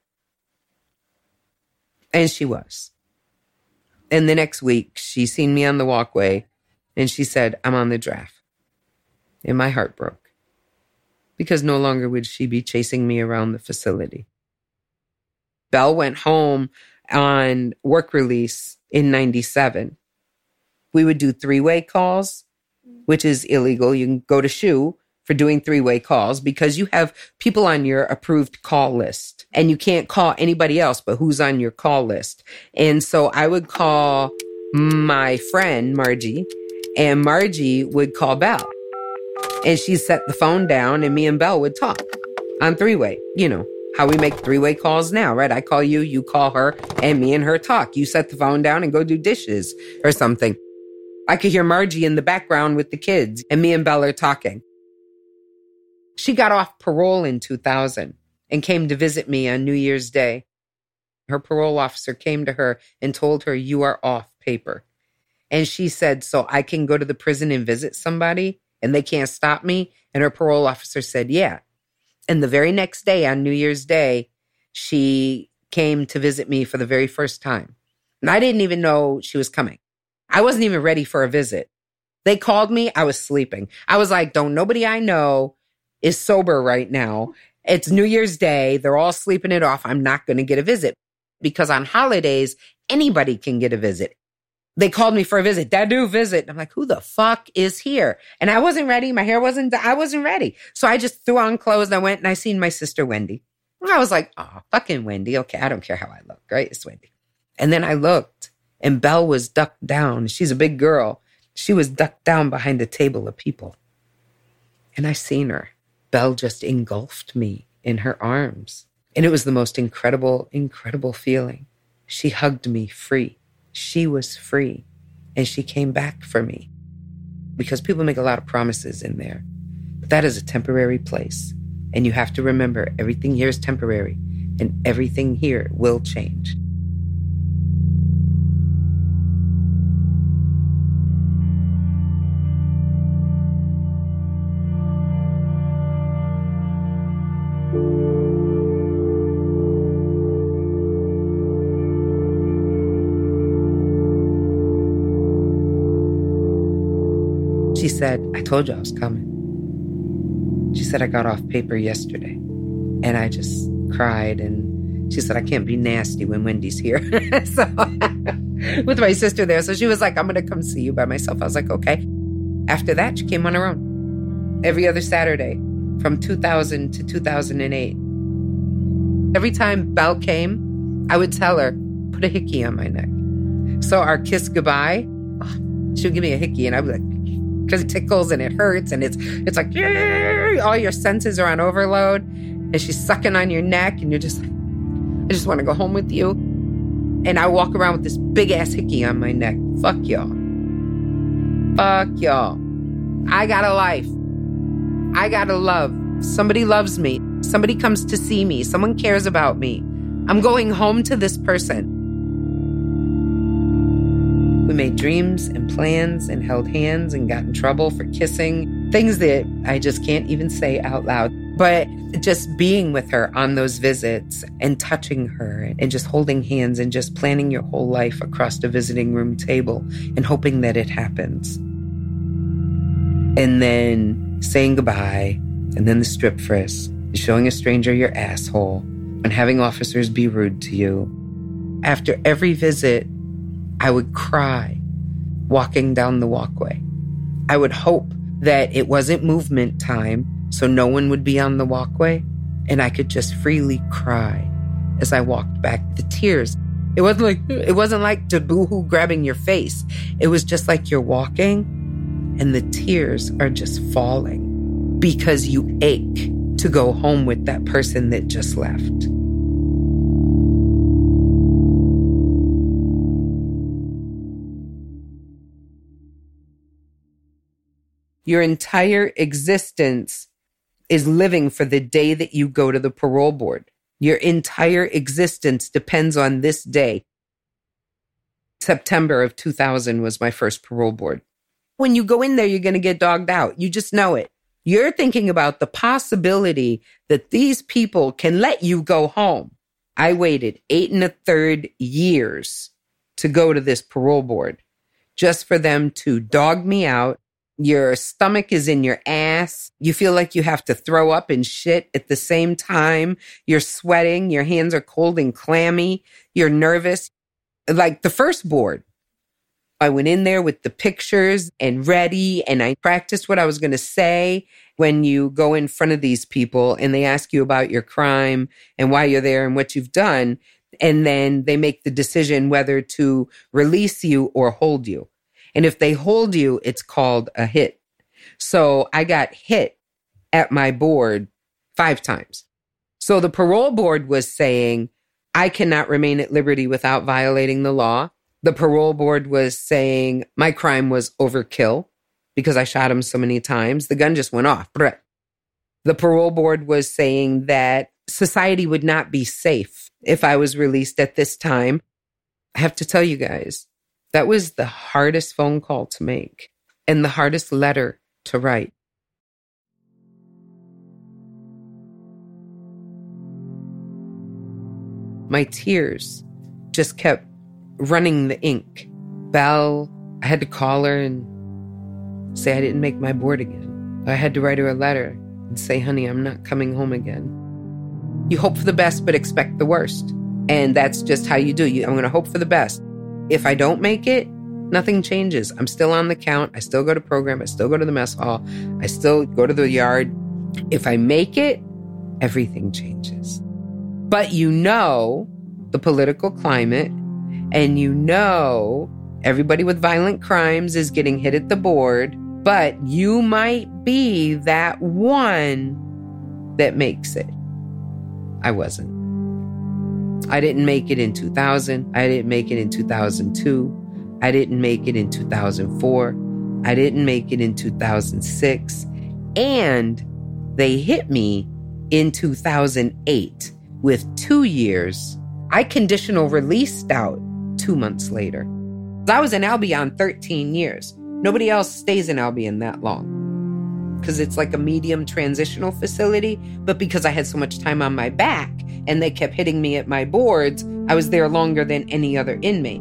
And she was. And the next week, she seen me on the walkway and she said, I'm on the draft. And my heart broke. Because no longer would she be chasing me around the facility. Belle went home on work release in ninety-seven. We would do three-way calls, which is illegal. You can go to S H U for doing three-way calls because you have people on your approved call list. And you can't call anybody else but who's on your call list. And so I would call my friend, Margie, And Margie would call Belle. And she'd set the phone down and me and Belle would talk on three-way. You know, how we make three-way calls now, right? I call you, you call her, and me and her talk. You set the phone down and go do dishes or something. I could hear Margie in the background with the kids, and me and Belle are talking. She got off parole in two thousand and came to visit me on New Year's Day. Her parole officer came to her and told her, "You are off paper." And she said, "So I can go to the prison and visit somebody and they can't stop me?" And her parole officer said, "Yeah." And the very next day, on New Year's Day, she came to visit me for the very first time. And I didn't even know she was coming. I wasn't even ready for a visit. They called me. I was sleeping. I was like, don't nobody I know is sober right now. It's New Year's Day. They're all sleeping it off. I'm not going to get a visit. Because on holidays, anybody can get a visit. They called me for a visit. Dadu visit. I'm like, who the fuck is here? And I wasn't ready. My hair wasn't, I wasn't ready. So I just threw on clothes and I went and I seen my sister, Wendy. And I was like, oh, fucking Wendy. Okay, I don't care how I look, right? It's Wendy. And then I looked and Belle was ducked down. She's a big girl. She was ducked down behind a table of people. And I seen her. Belle just engulfed me in her arms. And it was the most incredible, incredible feeling. She hugged me free. She was free. And she came back for me. Because people make a lot of promises in there. But that is a temporary place. And you have to remember, everything here is temporary. And everything here will change. She said, I told you I was coming. She said, I got off paper yesterday. And I just cried. And she said, I can't be nasty when Wendy's here. So, with my sister there. So she was like, I'm going to come see you by myself. I was like, okay. After that, she came on her own. Every other Saturday from two thousand to two thousand eight. Every time Belle came, I would tell her, put a hickey on my neck. So our kiss goodbye, oh, she would give me a hickey and I'd be like, because it tickles and it hurts and it's it's like, all your senses are on overload. And she's sucking on your neck and you're just like, I just want to go home with you. And I walk around with this big ass hickey on my neck. Fuck y'all. Fuck y'all. I got a life. I got a love. Somebody loves me. Somebody comes to see me. Someone cares about me. I'm going home to this person. We made dreams and plans and held hands and got in trouble for kissing. Things that I just can't even say out loud. But just being with her on those visits and touching her and just holding hands and just planning your whole life across the visiting room table and hoping that it happens. And then saying goodbye, and then the strip frisk, showing a stranger your asshole, and having officers be rude to you. After every visit, I would cry walking down the walkway. I would hope that it wasn't movement time, so no one would be on the walkway, and I could just freely cry as I walked back. The tears, it wasn't like it wasn't like to boohoo grabbing your face. It was just like you're walking, and the tears are just falling because you ache to go home with that person that just left. Your entire existence is living for the day that you go to the parole board. Your entire existence depends on this day. September of two thousand was my first parole board. When you go in there, you're going to get dogged out. You just know it. You're thinking about the possibility that these people can let you go home. I waited eight and a third years to go to this parole board just for them to dog me out. Your stomach is in your ass. You feel like you have to throw up and shit at the same time. You're sweating. Your hands are cold and clammy. You're nervous. Like the first board, I went in there with the pictures and ready, and I practiced what I was going to say when you go in front of these people and they ask you about your crime and why you're there and what you've done. And then they make the decision whether to release you or hold you. And if they hold you, it's called a hit. So I got hit at my board five times. So the parole board was saying, I cannot remain at liberty without violating the law. The parole board was saying my crime was overkill because I shot him so many times. The gun just went off. The parole board was saying that society would not be safe if I was released at this time. I have to tell you guys, that was the hardest phone call to make and the hardest letter to write. My tears just kept running the ink. Val, I had to call her and say I didn't make my board again. I had to write her a letter and say, honey, I'm not coming home again. You hope for the best, but expect the worst. And that's just how you do. You, I'm going to hope for the best. If I don't make it, nothing changes. I'm still on the count. I still go to program. I still go to the mess hall. I still go to the yard. If I make it, everything changes. But you know the political climate, and you know everybody with violent crimes is getting hit at the board, but you might be that one that makes it. I wasn't. I didn't make it in two thousand. I didn't make it in two thousand two. I didn't make it in two thousand four. I didn't make it in two thousand six. And they hit me in two thousand eight. With two years, I conditional released out two months later. I was in Albion thirteen years. Nobody else stays in Albion that long because it's like a medium transitional facility. But because I had so much time on my back and they kept hitting me at my boards, I was there longer than any other inmate.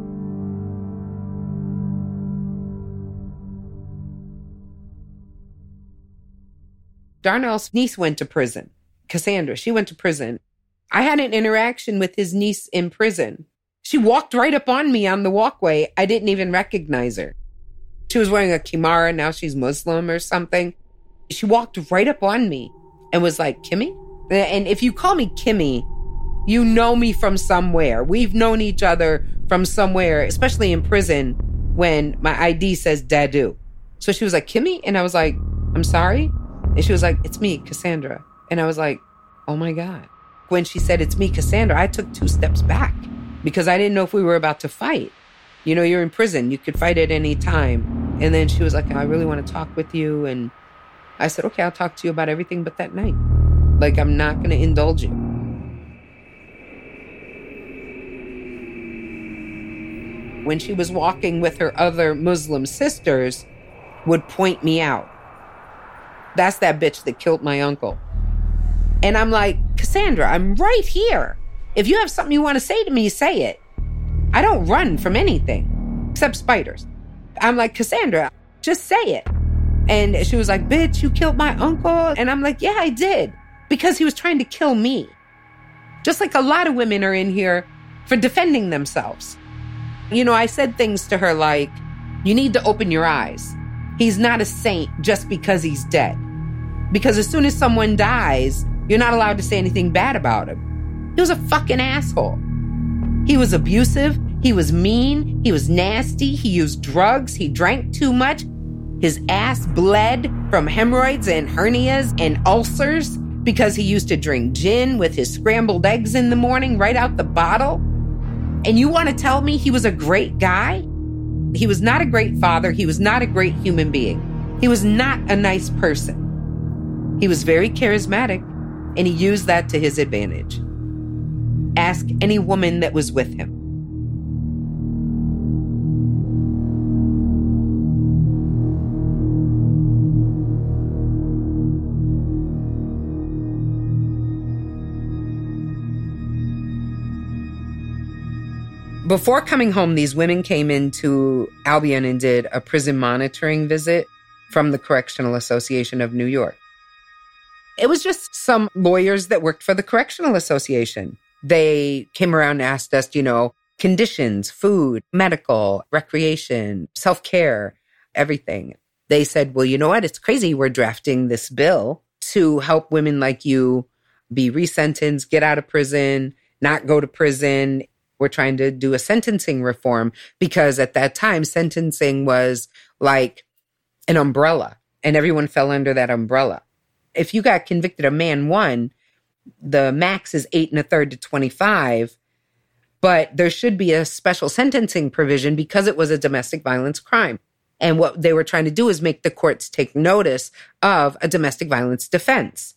Darnell's niece went to prison. Cassandra, she went to prison. I had an interaction with his niece in prison. She walked right up on me on the walkway. I didn't even recognize her. She was wearing a kimara. Now she's Muslim or something. She walked right up on me and was like, Kimmy? And if you call me Kimmy, you know me from somewhere. We've known each other from somewhere, especially in prison when my I D says Dadu. So she was like, Kimmy? And I was like, I'm sorry? And she was like, it's me, Cassandra. And I was like, oh my God. When she said, it's me, Cassandra, I took two steps back because I didn't know if we were about to fight. You know, you're in prison. You could fight at any time. And then she was like, I really want to talk with you. And I said, okay, I'll talk to you about everything but that night. Like, I'm not going to indulge you. When she was walking with her other Muslim sisters, would point me out. That's that bitch that killed my uncle. And I'm like, Cassandra, I'm right here. If you have something you want to say to me, say it. I don't run from anything except spiders. I'm like, Cassandra, just say it. And she was like, bitch, you killed my uncle. And I'm like, yeah, I did. Because he was trying to kill me. Just like a lot of women are in here for defending themselves. You know, I said things to her like, you need to open your eyes. He's not a saint just because he's dead. Because as soon as someone dies, you're not allowed to say anything bad about him. He was a fucking asshole. He was abusive. He was mean. He was nasty. He used drugs. He drank too much. His ass bled from hemorrhoids and hernias and ulcers because he used to drink gin with his scrambled eggs in the morning right out the bottle. And you want to tell me he was a great guy? He was not a great father. He was not a great human being. He was not a nice person. He was very charismatic, and he used that to his advantage. Ask any woman that was with him. Before coming home, these women came into Albion and did a prison monitoring visit from the Correctional Association of New York. It was just some lawyers that worked for the Correctional Association. They came around and asked us, you know, conditions, food, medical, recreation, self-care, everything. They said, well, you know what? It's crazy. We're drafting this bill to help women like you be resentenced, get out of prison, not go to prison. were trying to do a sentencing reform because at that time, sentencing was like an umbrella and everyone fell under that umbrella. If you got convicted of man one, the max is eight and a third to twenty-five, but there should be a special sentencing provision because it was a domestic violence crime. And what they were trying to do is make the courts take notice of a domestic violence defense.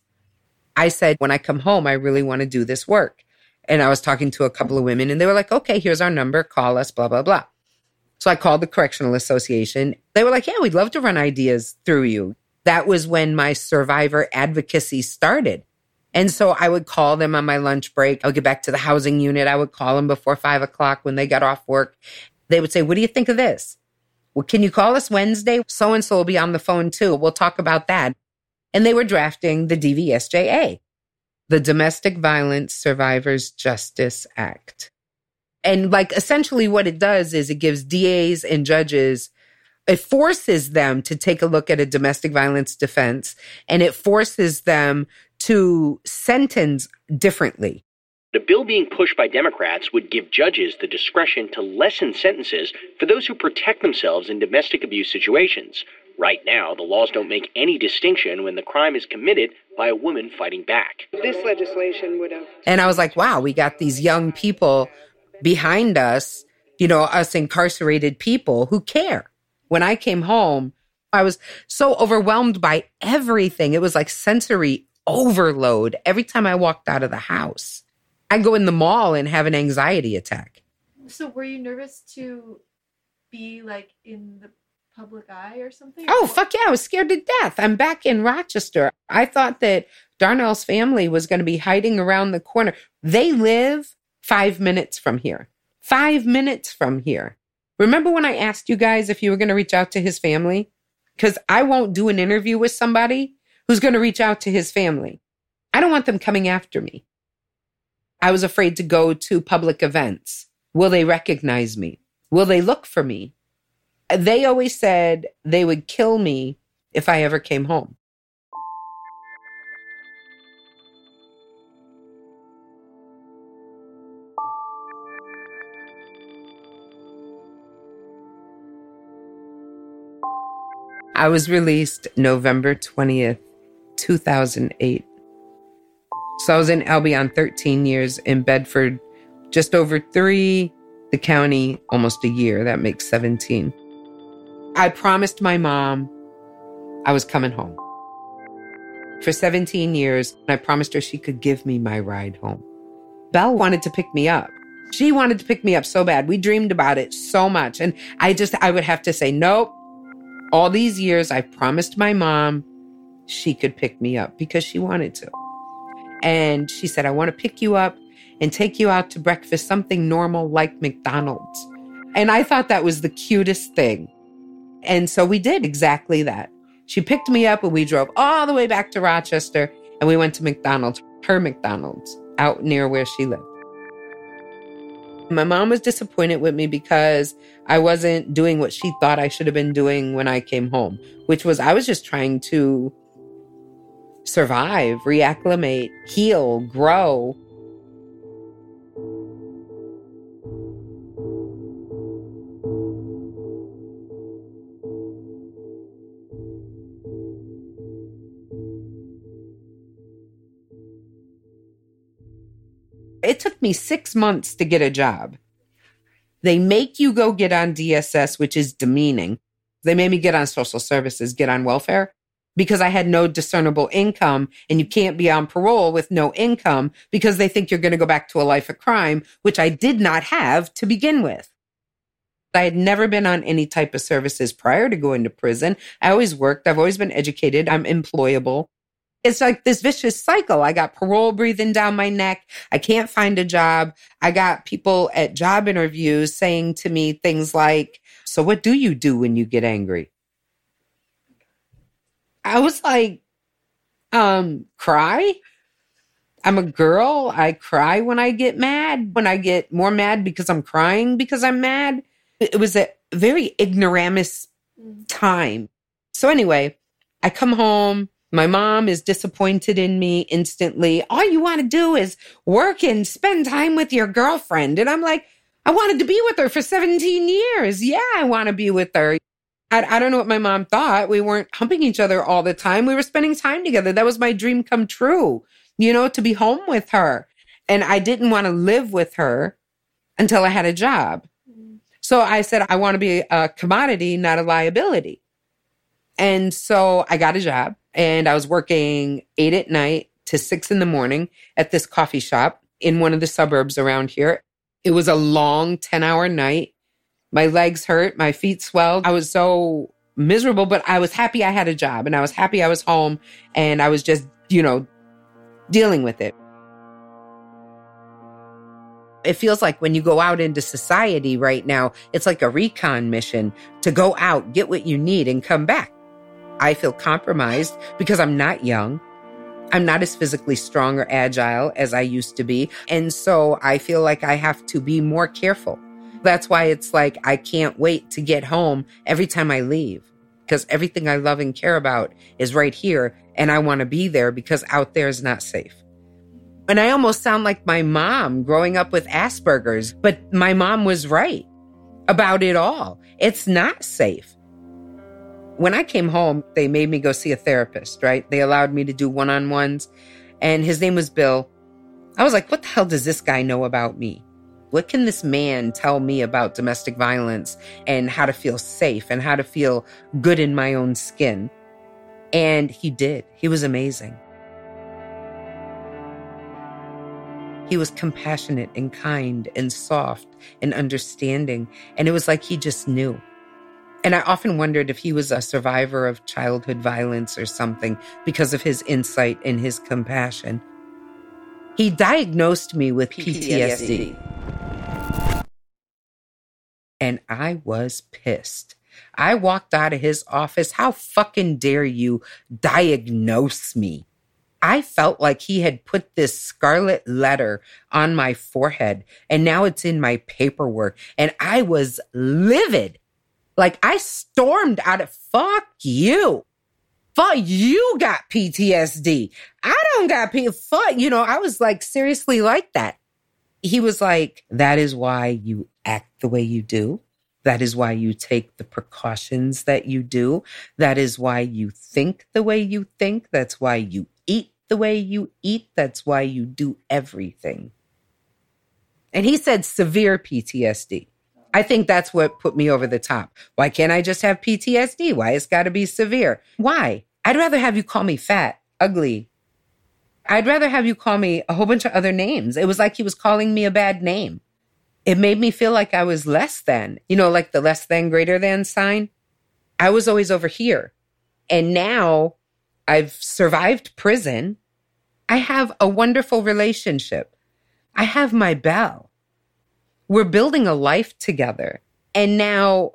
I said, when I come home, I really want to do this work. And I was talking to a couple of women and they were like, okay, here's our number, call us, blah, blah, blah. So I called the Correctional Association. They were like, yeah, we'd love to run ideas through you. That was when my survivor advocacy started. And so I would call them on my lunch break. I would get back to the housing unit. I would call them before five o'clock when they got off work. They would say, what do you think of this? Well, can you call us Wednesday? So-and-so will be on the phone too. We'll talk about that. And they were drafting the D V S J A, the Domestic Violence Survivors Justice Act. And like essentially what it does is it gives D As and judges, it forces them to take a look at a domestic violence defense and it forces them to sentence differently. The bill being pushed by Democrats would give judges the discretion to lessen sentences for those who protect themselves in domestic abuse situations. Right now, the laws don't make any distinction when the crime is committed by a woman fighting back. This legislation would have. And I was like, wow, we got these young people behind us, you know, us incarcerated people who care. When I came home, I was so overwhelmed by everything. It was like sensory overload every time I walked out of the house. I go in the mall and have an anxiety attack. So were you nervous to be like in the public eye or something? Oh, fuck yeah. I was scared to death. I'm back in Rochester. I thought that Darnell's family was going to be hiding around the corner. They live five minutes from here. Five minutes from here. Remember when I asked you guys if you were going to reach out to his family? Because I won't do an interview with somebody who's going to reach out to his family. I don't want them coming after me. I was afraid to go to public events. Will they recognize me? Will they look for me? They always said they would kill me if I ever came home. I was released November twentieth, two thousand eight. So I was in Albion thirteen years, in Bedford just over three, the county almost a year. That makes seventeen. I promised my mom I was coming home. For seventeen years, I promised her she could give me my ride home. Belle wanted to pick me up. She wanted to pick me up so bad. We dreamed about it so much. And I just, I would have to say, nope. All these years, I promised my mom she could pick me up because she wanted to. And she said, I want to pick you up and take you out to breakfast, something normal like McDonald's. And I thought that was the cutest thing. And so we did exactly that. She picked me up and we drove all the way back to Rochester and we went to McDonald's, her McDonald's, out near where she lived. My mom was disappointed with me because I wasn't doing what she thought I should have been doing when I came home, which was I was just trying to survive, reacclimate, heal, grow. It took me six months to get a job. They make you go get on D S S, which is demeaning. They made me get on social services, get on welfare, because I had no discernible income, and you can't be on parole with no income because they think you're going to go back to a life of crime, which I did not have to begin with. I had never been on any type of services prior to going to prison. I always worked. I've always been educated. I'm employable. It's like this vicious cycle. I got parole breathing down my neck. I can't find a job. I got people at job interviews saying to me things like, so what do you do when you get angry? I was like, um, cry. I'm a girl. I cry when I get mad, when I get more mad because I'm crying because I'm mad. It was a very ignoramus time. So anyway, I come home. My mom is disappointed in me instantly. All you want to do is work and spend time with your girlfriend. And I'm like, I wanted to be with her for seventeen years. Yeah, I want to be with her. I, I don't know what my mom thought. We weren't humping each other all the time. We were spending time together. That was my dream come true, you know, to be home with her. And I didn't want to live with her until I had a job. So I said, I want to be a commodity, not a liability. And so I got a job and I was working eight at night to six in the morning at this coffee shop in one of the suburbs around here. It was a long ten hour night. My legs hurt. My feet swelled. I was so miserable, but I was happy I had a job and I was happy I was home and I was just, you know, dealing with it. It feels like when you go out into society right now, it's like a recon mission to go out, get what you need and come back. I feel compromised because I'm not young. I'm not as physically strong or agile as I used to be. And so I feel like I have to be more careful. That's why it's like I can't wait to get home every time I leave because everything I love and care about is right here. And I want to be there because out there is not safe. And I almost sound like my mom growing up with Asperger's, but my mom was right about it all. It's not safe. When I came home, they made me go see a therapist, right? They allowed me to do one-on-ones, and his name was Bill. I was like, what the hell does this guy know about me? What can this man tell me about domestic violence and how to feel safe and how to feel good in my own skin? And he did. He was amazing. He was compassionate and kind and soft and understanding. And it was like he just knew. And I often wondered if he was a survivor of childhood violence or something because of his insight and his compassion. He diagnosed me with P T S D. And I was pissed. I walked out of his office. How fucking dare you diagnose me? I felt like he had put this scarlet letter on my forehead and now it's in my paperwork. And I was livid. Like I stormed out of, fuck you. Fuck, you got P T S D. I don't got P T S D. Fuck, you know, I was like seriously like that. He was like, that is why you act the way you do. That is why you take the precautions that you do. That is why you think the way you think. That's why you eat the way you eat. That's why you do everything. And he said severe P T S D. I think that's what put me over the top. Why can't I just have P T S D? Why it's got to be severe? Why? I'd rather have you call me fat, ugly. I'd rather have you call me a whole bunch of other names. It was like he was calling me a bad name. It made me feel like I was less than, you know, like the less than greater than sign. I was always over here. And now I've survived prison. I have a wonderful relationship. I have my Belle. We're building a life together. And now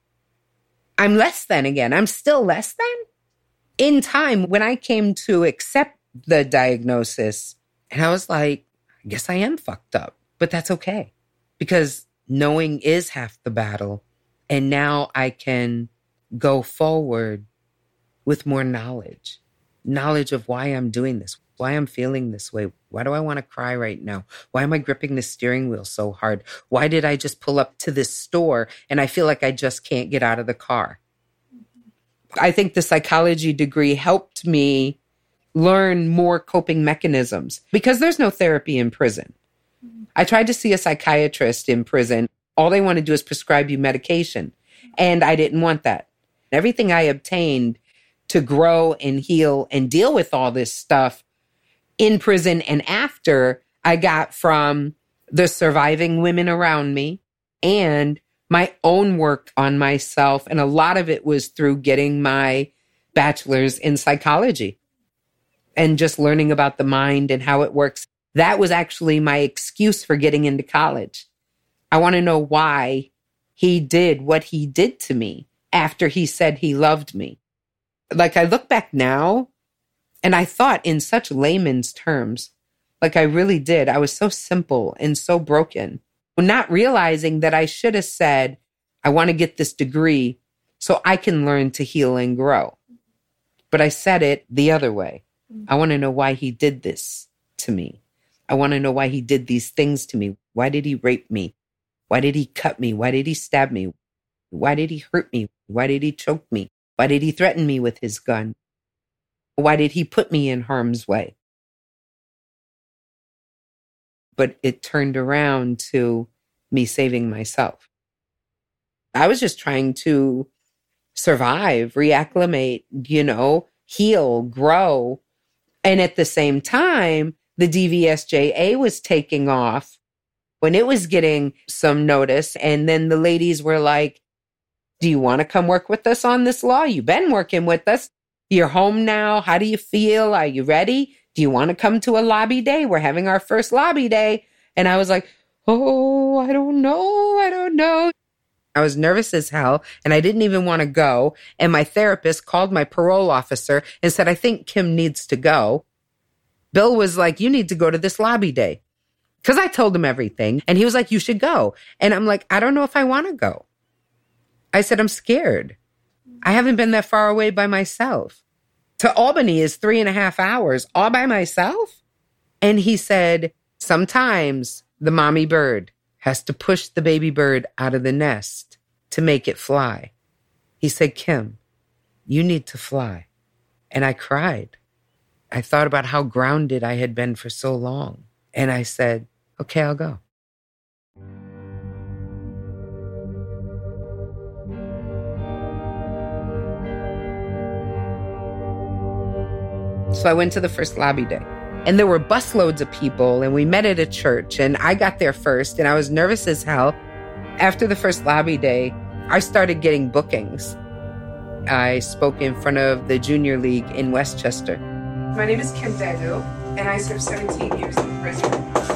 I'm less than again. I'm still less than. In time, when I came to accept the diagnosis, and I was like, I guess I am fucked up, but that's okay. Because knowing is half the battle. And now I can go forward with more knowledge. Knowledge of why I'm doing this, why I'm feeling this way. Why do I want to cry right now? Why am I gripping the steering wheel so hard? Why did I just pull up to this store and I feel like I just can't get out of the car? I think the psychology degree helped me learn more coping mechanisms because there's no therapy in prison. I tried to see a psychiatrist in prison. All they want to do is prescribe you medication. And I didn't want that. Everything I obtained to grow and heal and deal with all this stuff in prison and after, I got from the surviving women around me and my own work on myself. And a lot of it was through getting my bachelor's in psychology and just learning about the mind and how it works. That was actually my excuse for getting into college. I want to know why he did what he did to me after he said he loved me. Like I look back now and I thought in such layman's terms, like I really did. I was so simple and so broken, not realizing that I should have said, I want to get this degree so I can learn to heal and grow. But I said it the other way. I want to know why he did this to me. I want to know why he did these things to me. Why did he rape me? Why did he cut me? Why did he stab me? Why did he hurt me? Why did he choke me? Why did he threaten me with his gun? Why did he put me in harm's way? But it turned around to me saving myself. I was just trying to survive, reacclimate, you know, heal, grow. And at the same time, the D V S J A was taking off when it was getting some notice. And then the ladies were like, do you want to come work with us on this law? You've been working with us. You're home now. How do you feel? Are you ready? Do you want to come to a lobby day? We're having our first lobby day. And I was like, oh, I don't know. I don't know. I was nervous as hell, and I didn't even want to go. And my therapist called my parole officer and said, I think Kim needs to go. Bill was like, you need to go to this lobby day. Because I told him everything. And he was like, you should go. And I'm like, I don't know if I want to go. I said, I'm scared. I haven't been that far away by myself. To Albany is three and a half hours all by myself. And he said, sometimes the mommy bird has to push the baby bird out of the nest to make it fly. He said, Kim, you need to fly. And I cried. I thought about how grounded I had been for so long. And I said, okay, I'll go. So I went to the first lobby day. And there were busloads of people, and we met at a church, and I got there first, and I was nervous as hell. After the first lobby day, I started getting bookings. I spoke in front of the Junior League in Westchester. My name is Kim Dago, and I served seventeen years in prison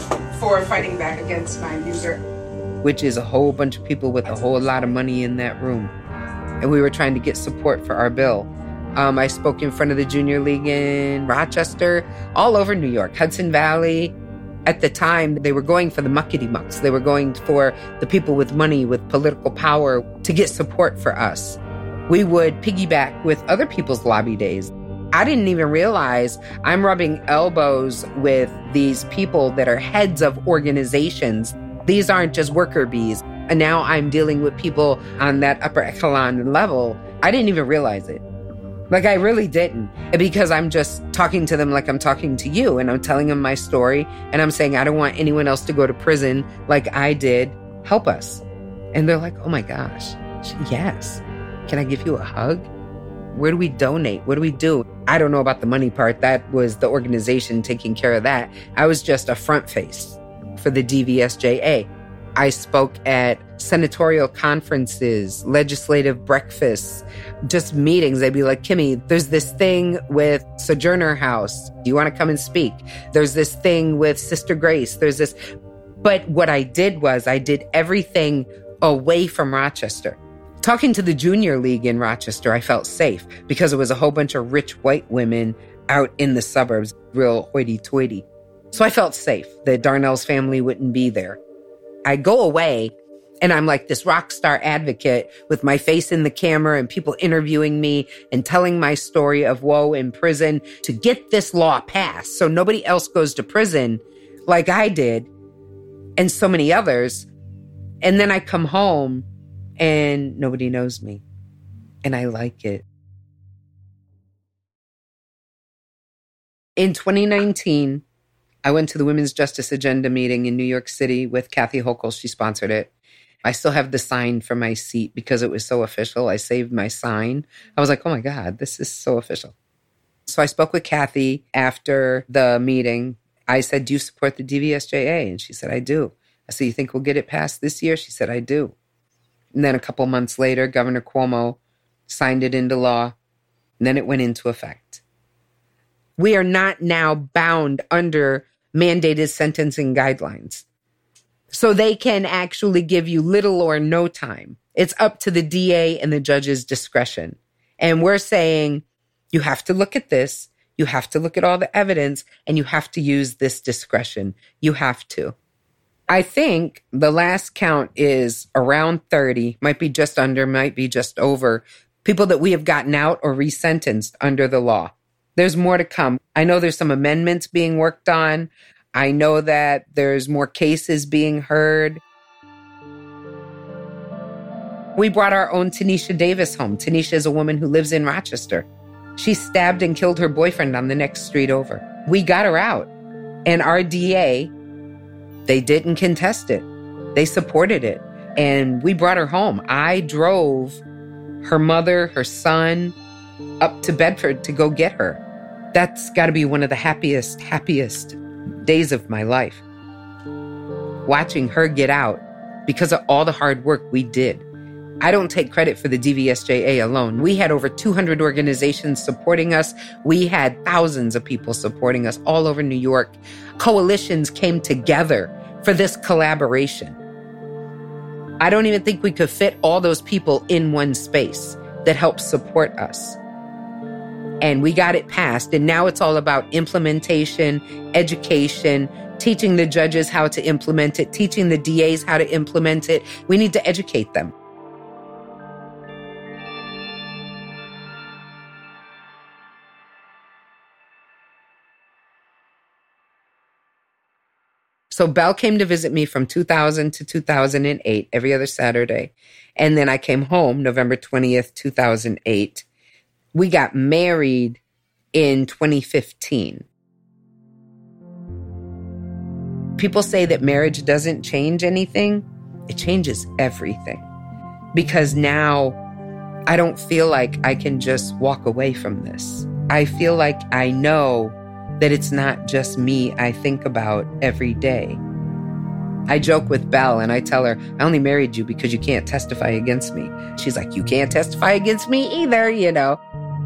for fighting back against my abuser. Which is a whole bunch of people with a whole lot of money in that room. And we were trying to get support for our bill. Um, I spoke in front of the Junior League in Rochester, all over New York, Hudson Valley. At the time, they were going for the muckety mucks. They were going for the people with money, with political power, to get support for us. We would piggyback with other people's lobby days. I didn't even realize I'm rubbing elbows with these people that are heads of organizations. These aren't just worker bees. And now I'm dealing with people on that upper echelon level. I didn't even realize it. Like, I really didn't, because I'm just talking to them like I'm talking to you, and I'm telling them my story, and I'm saying, I don't want anyone else to go to prison like I did. Help us. And they're like, oh my gosh, yes. Can I give you a hug? Where do we donate? What do we do? I don't know about the money part. That was the organization taking care of that. I was just a front face for the D V S J A. I spoke at senatorial conferences, legislative breakfasts, just meetings. They'd be like, Kimmy, there's this thing with Sojourner House. Do you want to come and speak? There's this thing with Sister Grace. There's this. But what I did was I did everything away from Rochester. Talking to the Junior League in Rochester, I felt safe because it was a whole bunch of rich white women out in the suburbs, real hoity-toity. So I felt safe that Darnell's family wouldn't be there. I go away and I'm like this rock star advocate with my face in the camera and people interviewing me and telling my story of woe in prison to get this law passed so nobody else goes to prison like I did and so many others. And then I come home and nobody knows me. And I like it. In twenty nineteen, I went to the Women's Justice Agenda meeting in New York City with Kathy Hochul. She sponsored it. I still have the sign from my seat because it was so official. I saved my sign. I was like, oh my God, this is so official. So I spoke with Kathy after the meeting. I said, do you support the D V S J A? And she said, I do. I said, you think we'll get it passed this year? She said, I do. And then a couple months later, Governor Cuomo signed it into law. And then it went into effect. We are not now bound under mandated sentencing guidelines. So they can actually give you little or no time. It's up to the D A and the judge's discretion. And we're saying, you have to look at this, you have to look at all the evidence, and you have to use this discretion. You have to. I think the last count is around thirty, might be just under, might be just over, people that we have gotten out or resentenced under the law. There's more to come. I know there's some amendments being worked on. I know that there's more cases being heard. We brought our own Tanisha Davis home. Tanisha is a woman who lives in Rochester. She stabbed and killed her boyfriend on the next street over. We got her out. And our D A, they didn't contest it. They supported it. And we brought her home. I drove her mother, her son, up to Bedford to go get her. That's got to be one of the happiest, happiest days of my life. Watching her get out because of all the hard work we did. I don't take credit for the D V S J A alone. We had over two hundred organizations supporting us. We had thousands of people supporting us all over New York. Coalitions came together for this collaboration. I don't even think we could fit all those people in one space that helped support us. And we got it passed. And now it's all about implementation, education, teaching the judges how to implement it, teaching the D As how to implement it. We need to educate them. So Belle came to visit me from two thousand to two thousand eight, every other Saturday. And then I came home November twentieth, two thousand eight. We got married in twenty fifteen. People say that marriage doesn't change anything. It changes everything. Because now I don't feel like I can just walk away from this. I feel like I know that it's not just me I think about every day. I joke with Belle and I tell her, I only married you because you can't testify against me. She's like, you can't testify against me either, you know.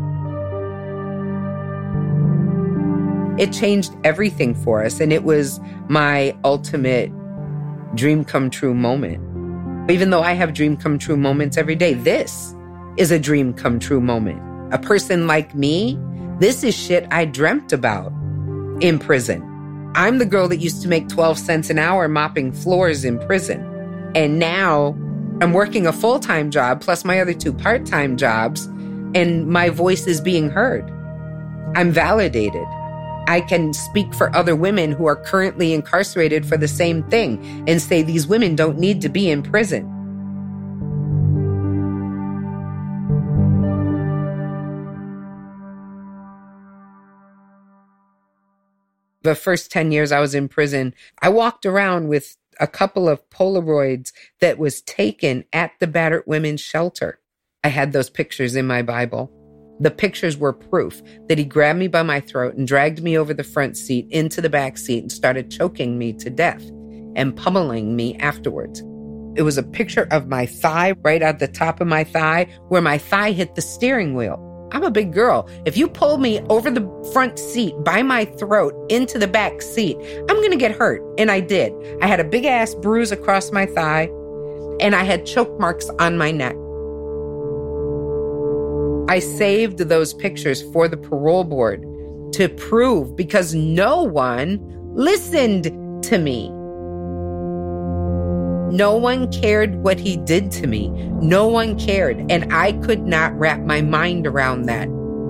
It changed everything for us, and it was my ultimate dream come true moment. Even though I have dream come true moments every day, this is a dream come true moment. A person like me, this is shit I dreamt about in prison. I'm the girl that used to make twelve cents an hour mopping floors in prison. And now I'm working a full-time job plus my other two part-time jobs, and my voice is being heard. I'm validated. I can speak for other women who are currently incarcerated for the same thing and say these women don't need to be in prison. The first ten years I was in prison, I walked around with a couple of Polaroids that was taken at the battered women's shelter. I had those pictures in my Bible. The pictures were proof that he grabbed me by my throat and dragged me over the front seat into the back seat and started choking me to death and pummeling me afterwards. It was a picture of my thigh right at the top of my thigh where my thigh hit the steering wheel. I'm a big girl. If you pull me over the front seat by my throat into the back seat, I'm going to get hurt. And I did. I had a big ass bruise across my thigh and I had choke marks on my neck. I saved those pictures for the parole board to prove because no one listened to me. No one cared what he did to me. No one cared. And I could not wrap my mind around that.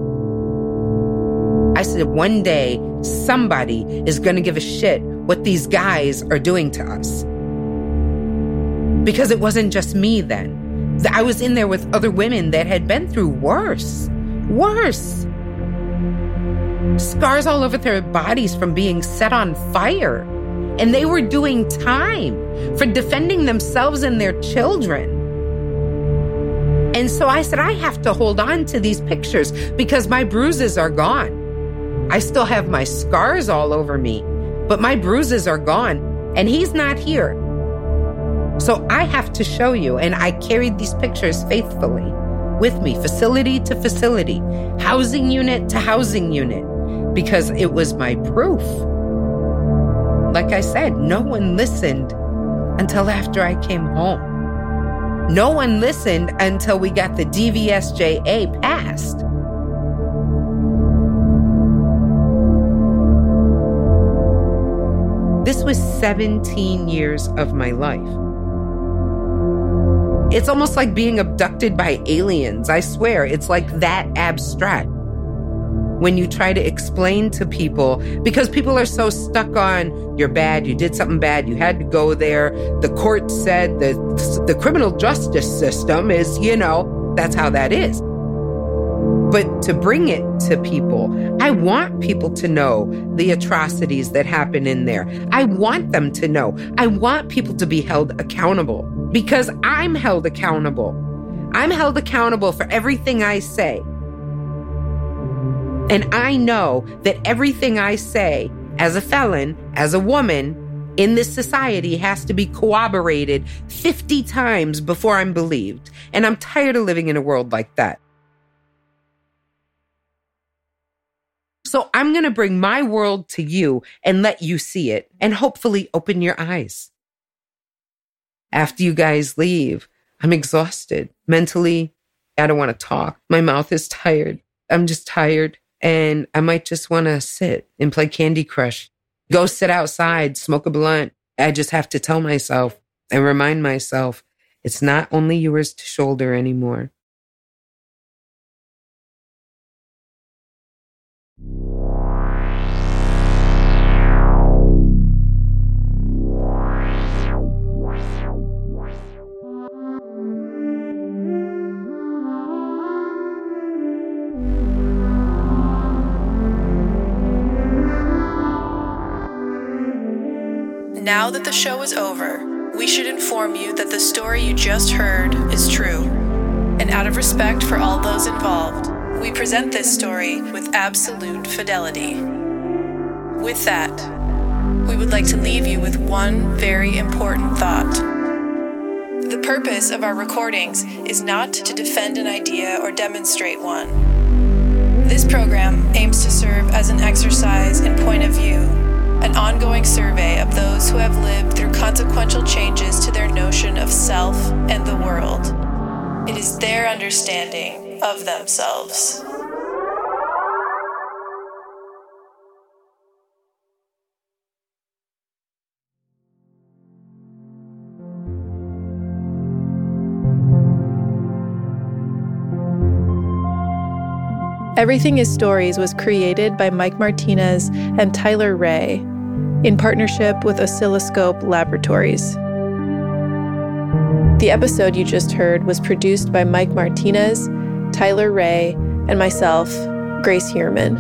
I said, one day, somebody is going to give a shit what these guys are doing to us. Because it wasn't just me then. I was in there with other women that had been through worse. Worse. Scars all over their bodies from being set on fire. And they were doing time for defending themselves and their children. And so I said, I have to hold on to these pictures because my bruises are gone. I still have my scars all over me, but my bruises are gone and he's not here. So I have to show you. And I carried these pictures faithfully with me, facility to facility, housing unit to housing unit, because it was my proof. Like I said, no one listened until after I came home. No one listened until we got the D V S J A passed. This was seventeen years of my life. It's almost like being abducted by aliens. I swear, it's like that abstract. When you try to explain to people, because people are so stuck on, you're bad, you did something bad, you had to go there. The court said the, the criminal justice system is, you know, that's how that is. But to bring it to people, I want people to know the atrocities that happen in there. I want them to know. I want people to be held accountable because I'm held accountable. I'm held accountable for everything I say. And I know that everything I say as a felon, as a woman, in this society has to be corroborated fifty times before I'm believed. And I'm tired of living in a world like that. So I'm going to bring my world to you and let you see it and hopefully open your eyes. After you guys leave, I'm exhausted. Mentally, I don't want to talk. My mouth is tired. I'm just tired. And I might just want to sit and play Candy Crush. Go sit outside, smoke a blunt. I just have to tell myself and remind myself it's not only yours to shoulder anymore. Now that the show is over, we should inform you that the story you just heard is true. And out of respect for all those involved, we present this story with absolute fidelity. With that, we would like to leave you with one very important thought. The purpose of our recordings is not to defend an idea or demonstrate one. This program aims to serve as an exercise in point of view, an ongoing survey of those who have lived through consequential changes to their notion of self and the world. It is their understanding of themselves. Everything is Stories was created by Mike Martinez and Tyler Ray in partnership with Oscilloscope Laboratories. The episode you just heard was produced by Mike Martinez, Tyler Ray, and myself, Grace Heerman.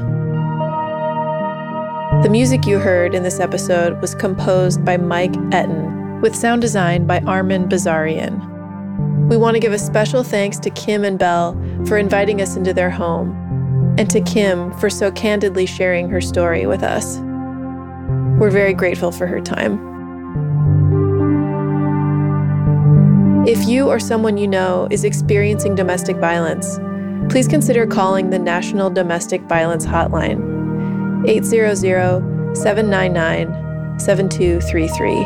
The music you heard in this episode was composed by Mike Etten, with sound design by Armin Bazarian. We want to give a special thanks to Kim and Belle for inviting us into their home, and to Kim for so candidly sharing her story with us. We're very grateful for her time. If you or someone you know is experiencing domestic violence, please consider calling the National Domestic Violence Hotline, eight hundred, seven nine nine, seven two three three.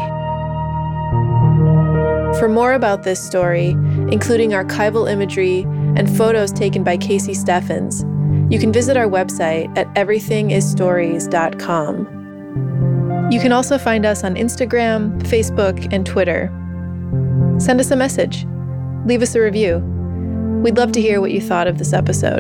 For more about this story, including archival imagery and photos taken by Casey Steffens, you can visit our website at everything is stories dot com. You can also find us on Instagram, Facebook, and Twitter. Send us a message. Leave us a review. We'd love to hear what you thought of this episode.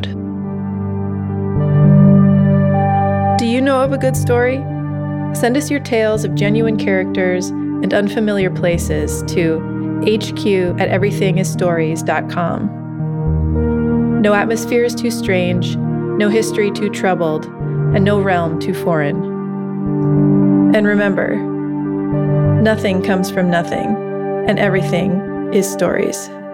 Do you know of a good story? Send us your tales of genuine characters and unfamiliar places to h q at everything is stories dot com. No atmosphere is too strange, no history too troubled, and no realm too foreign. And remember, nothing comes from nothing, and everything is stories.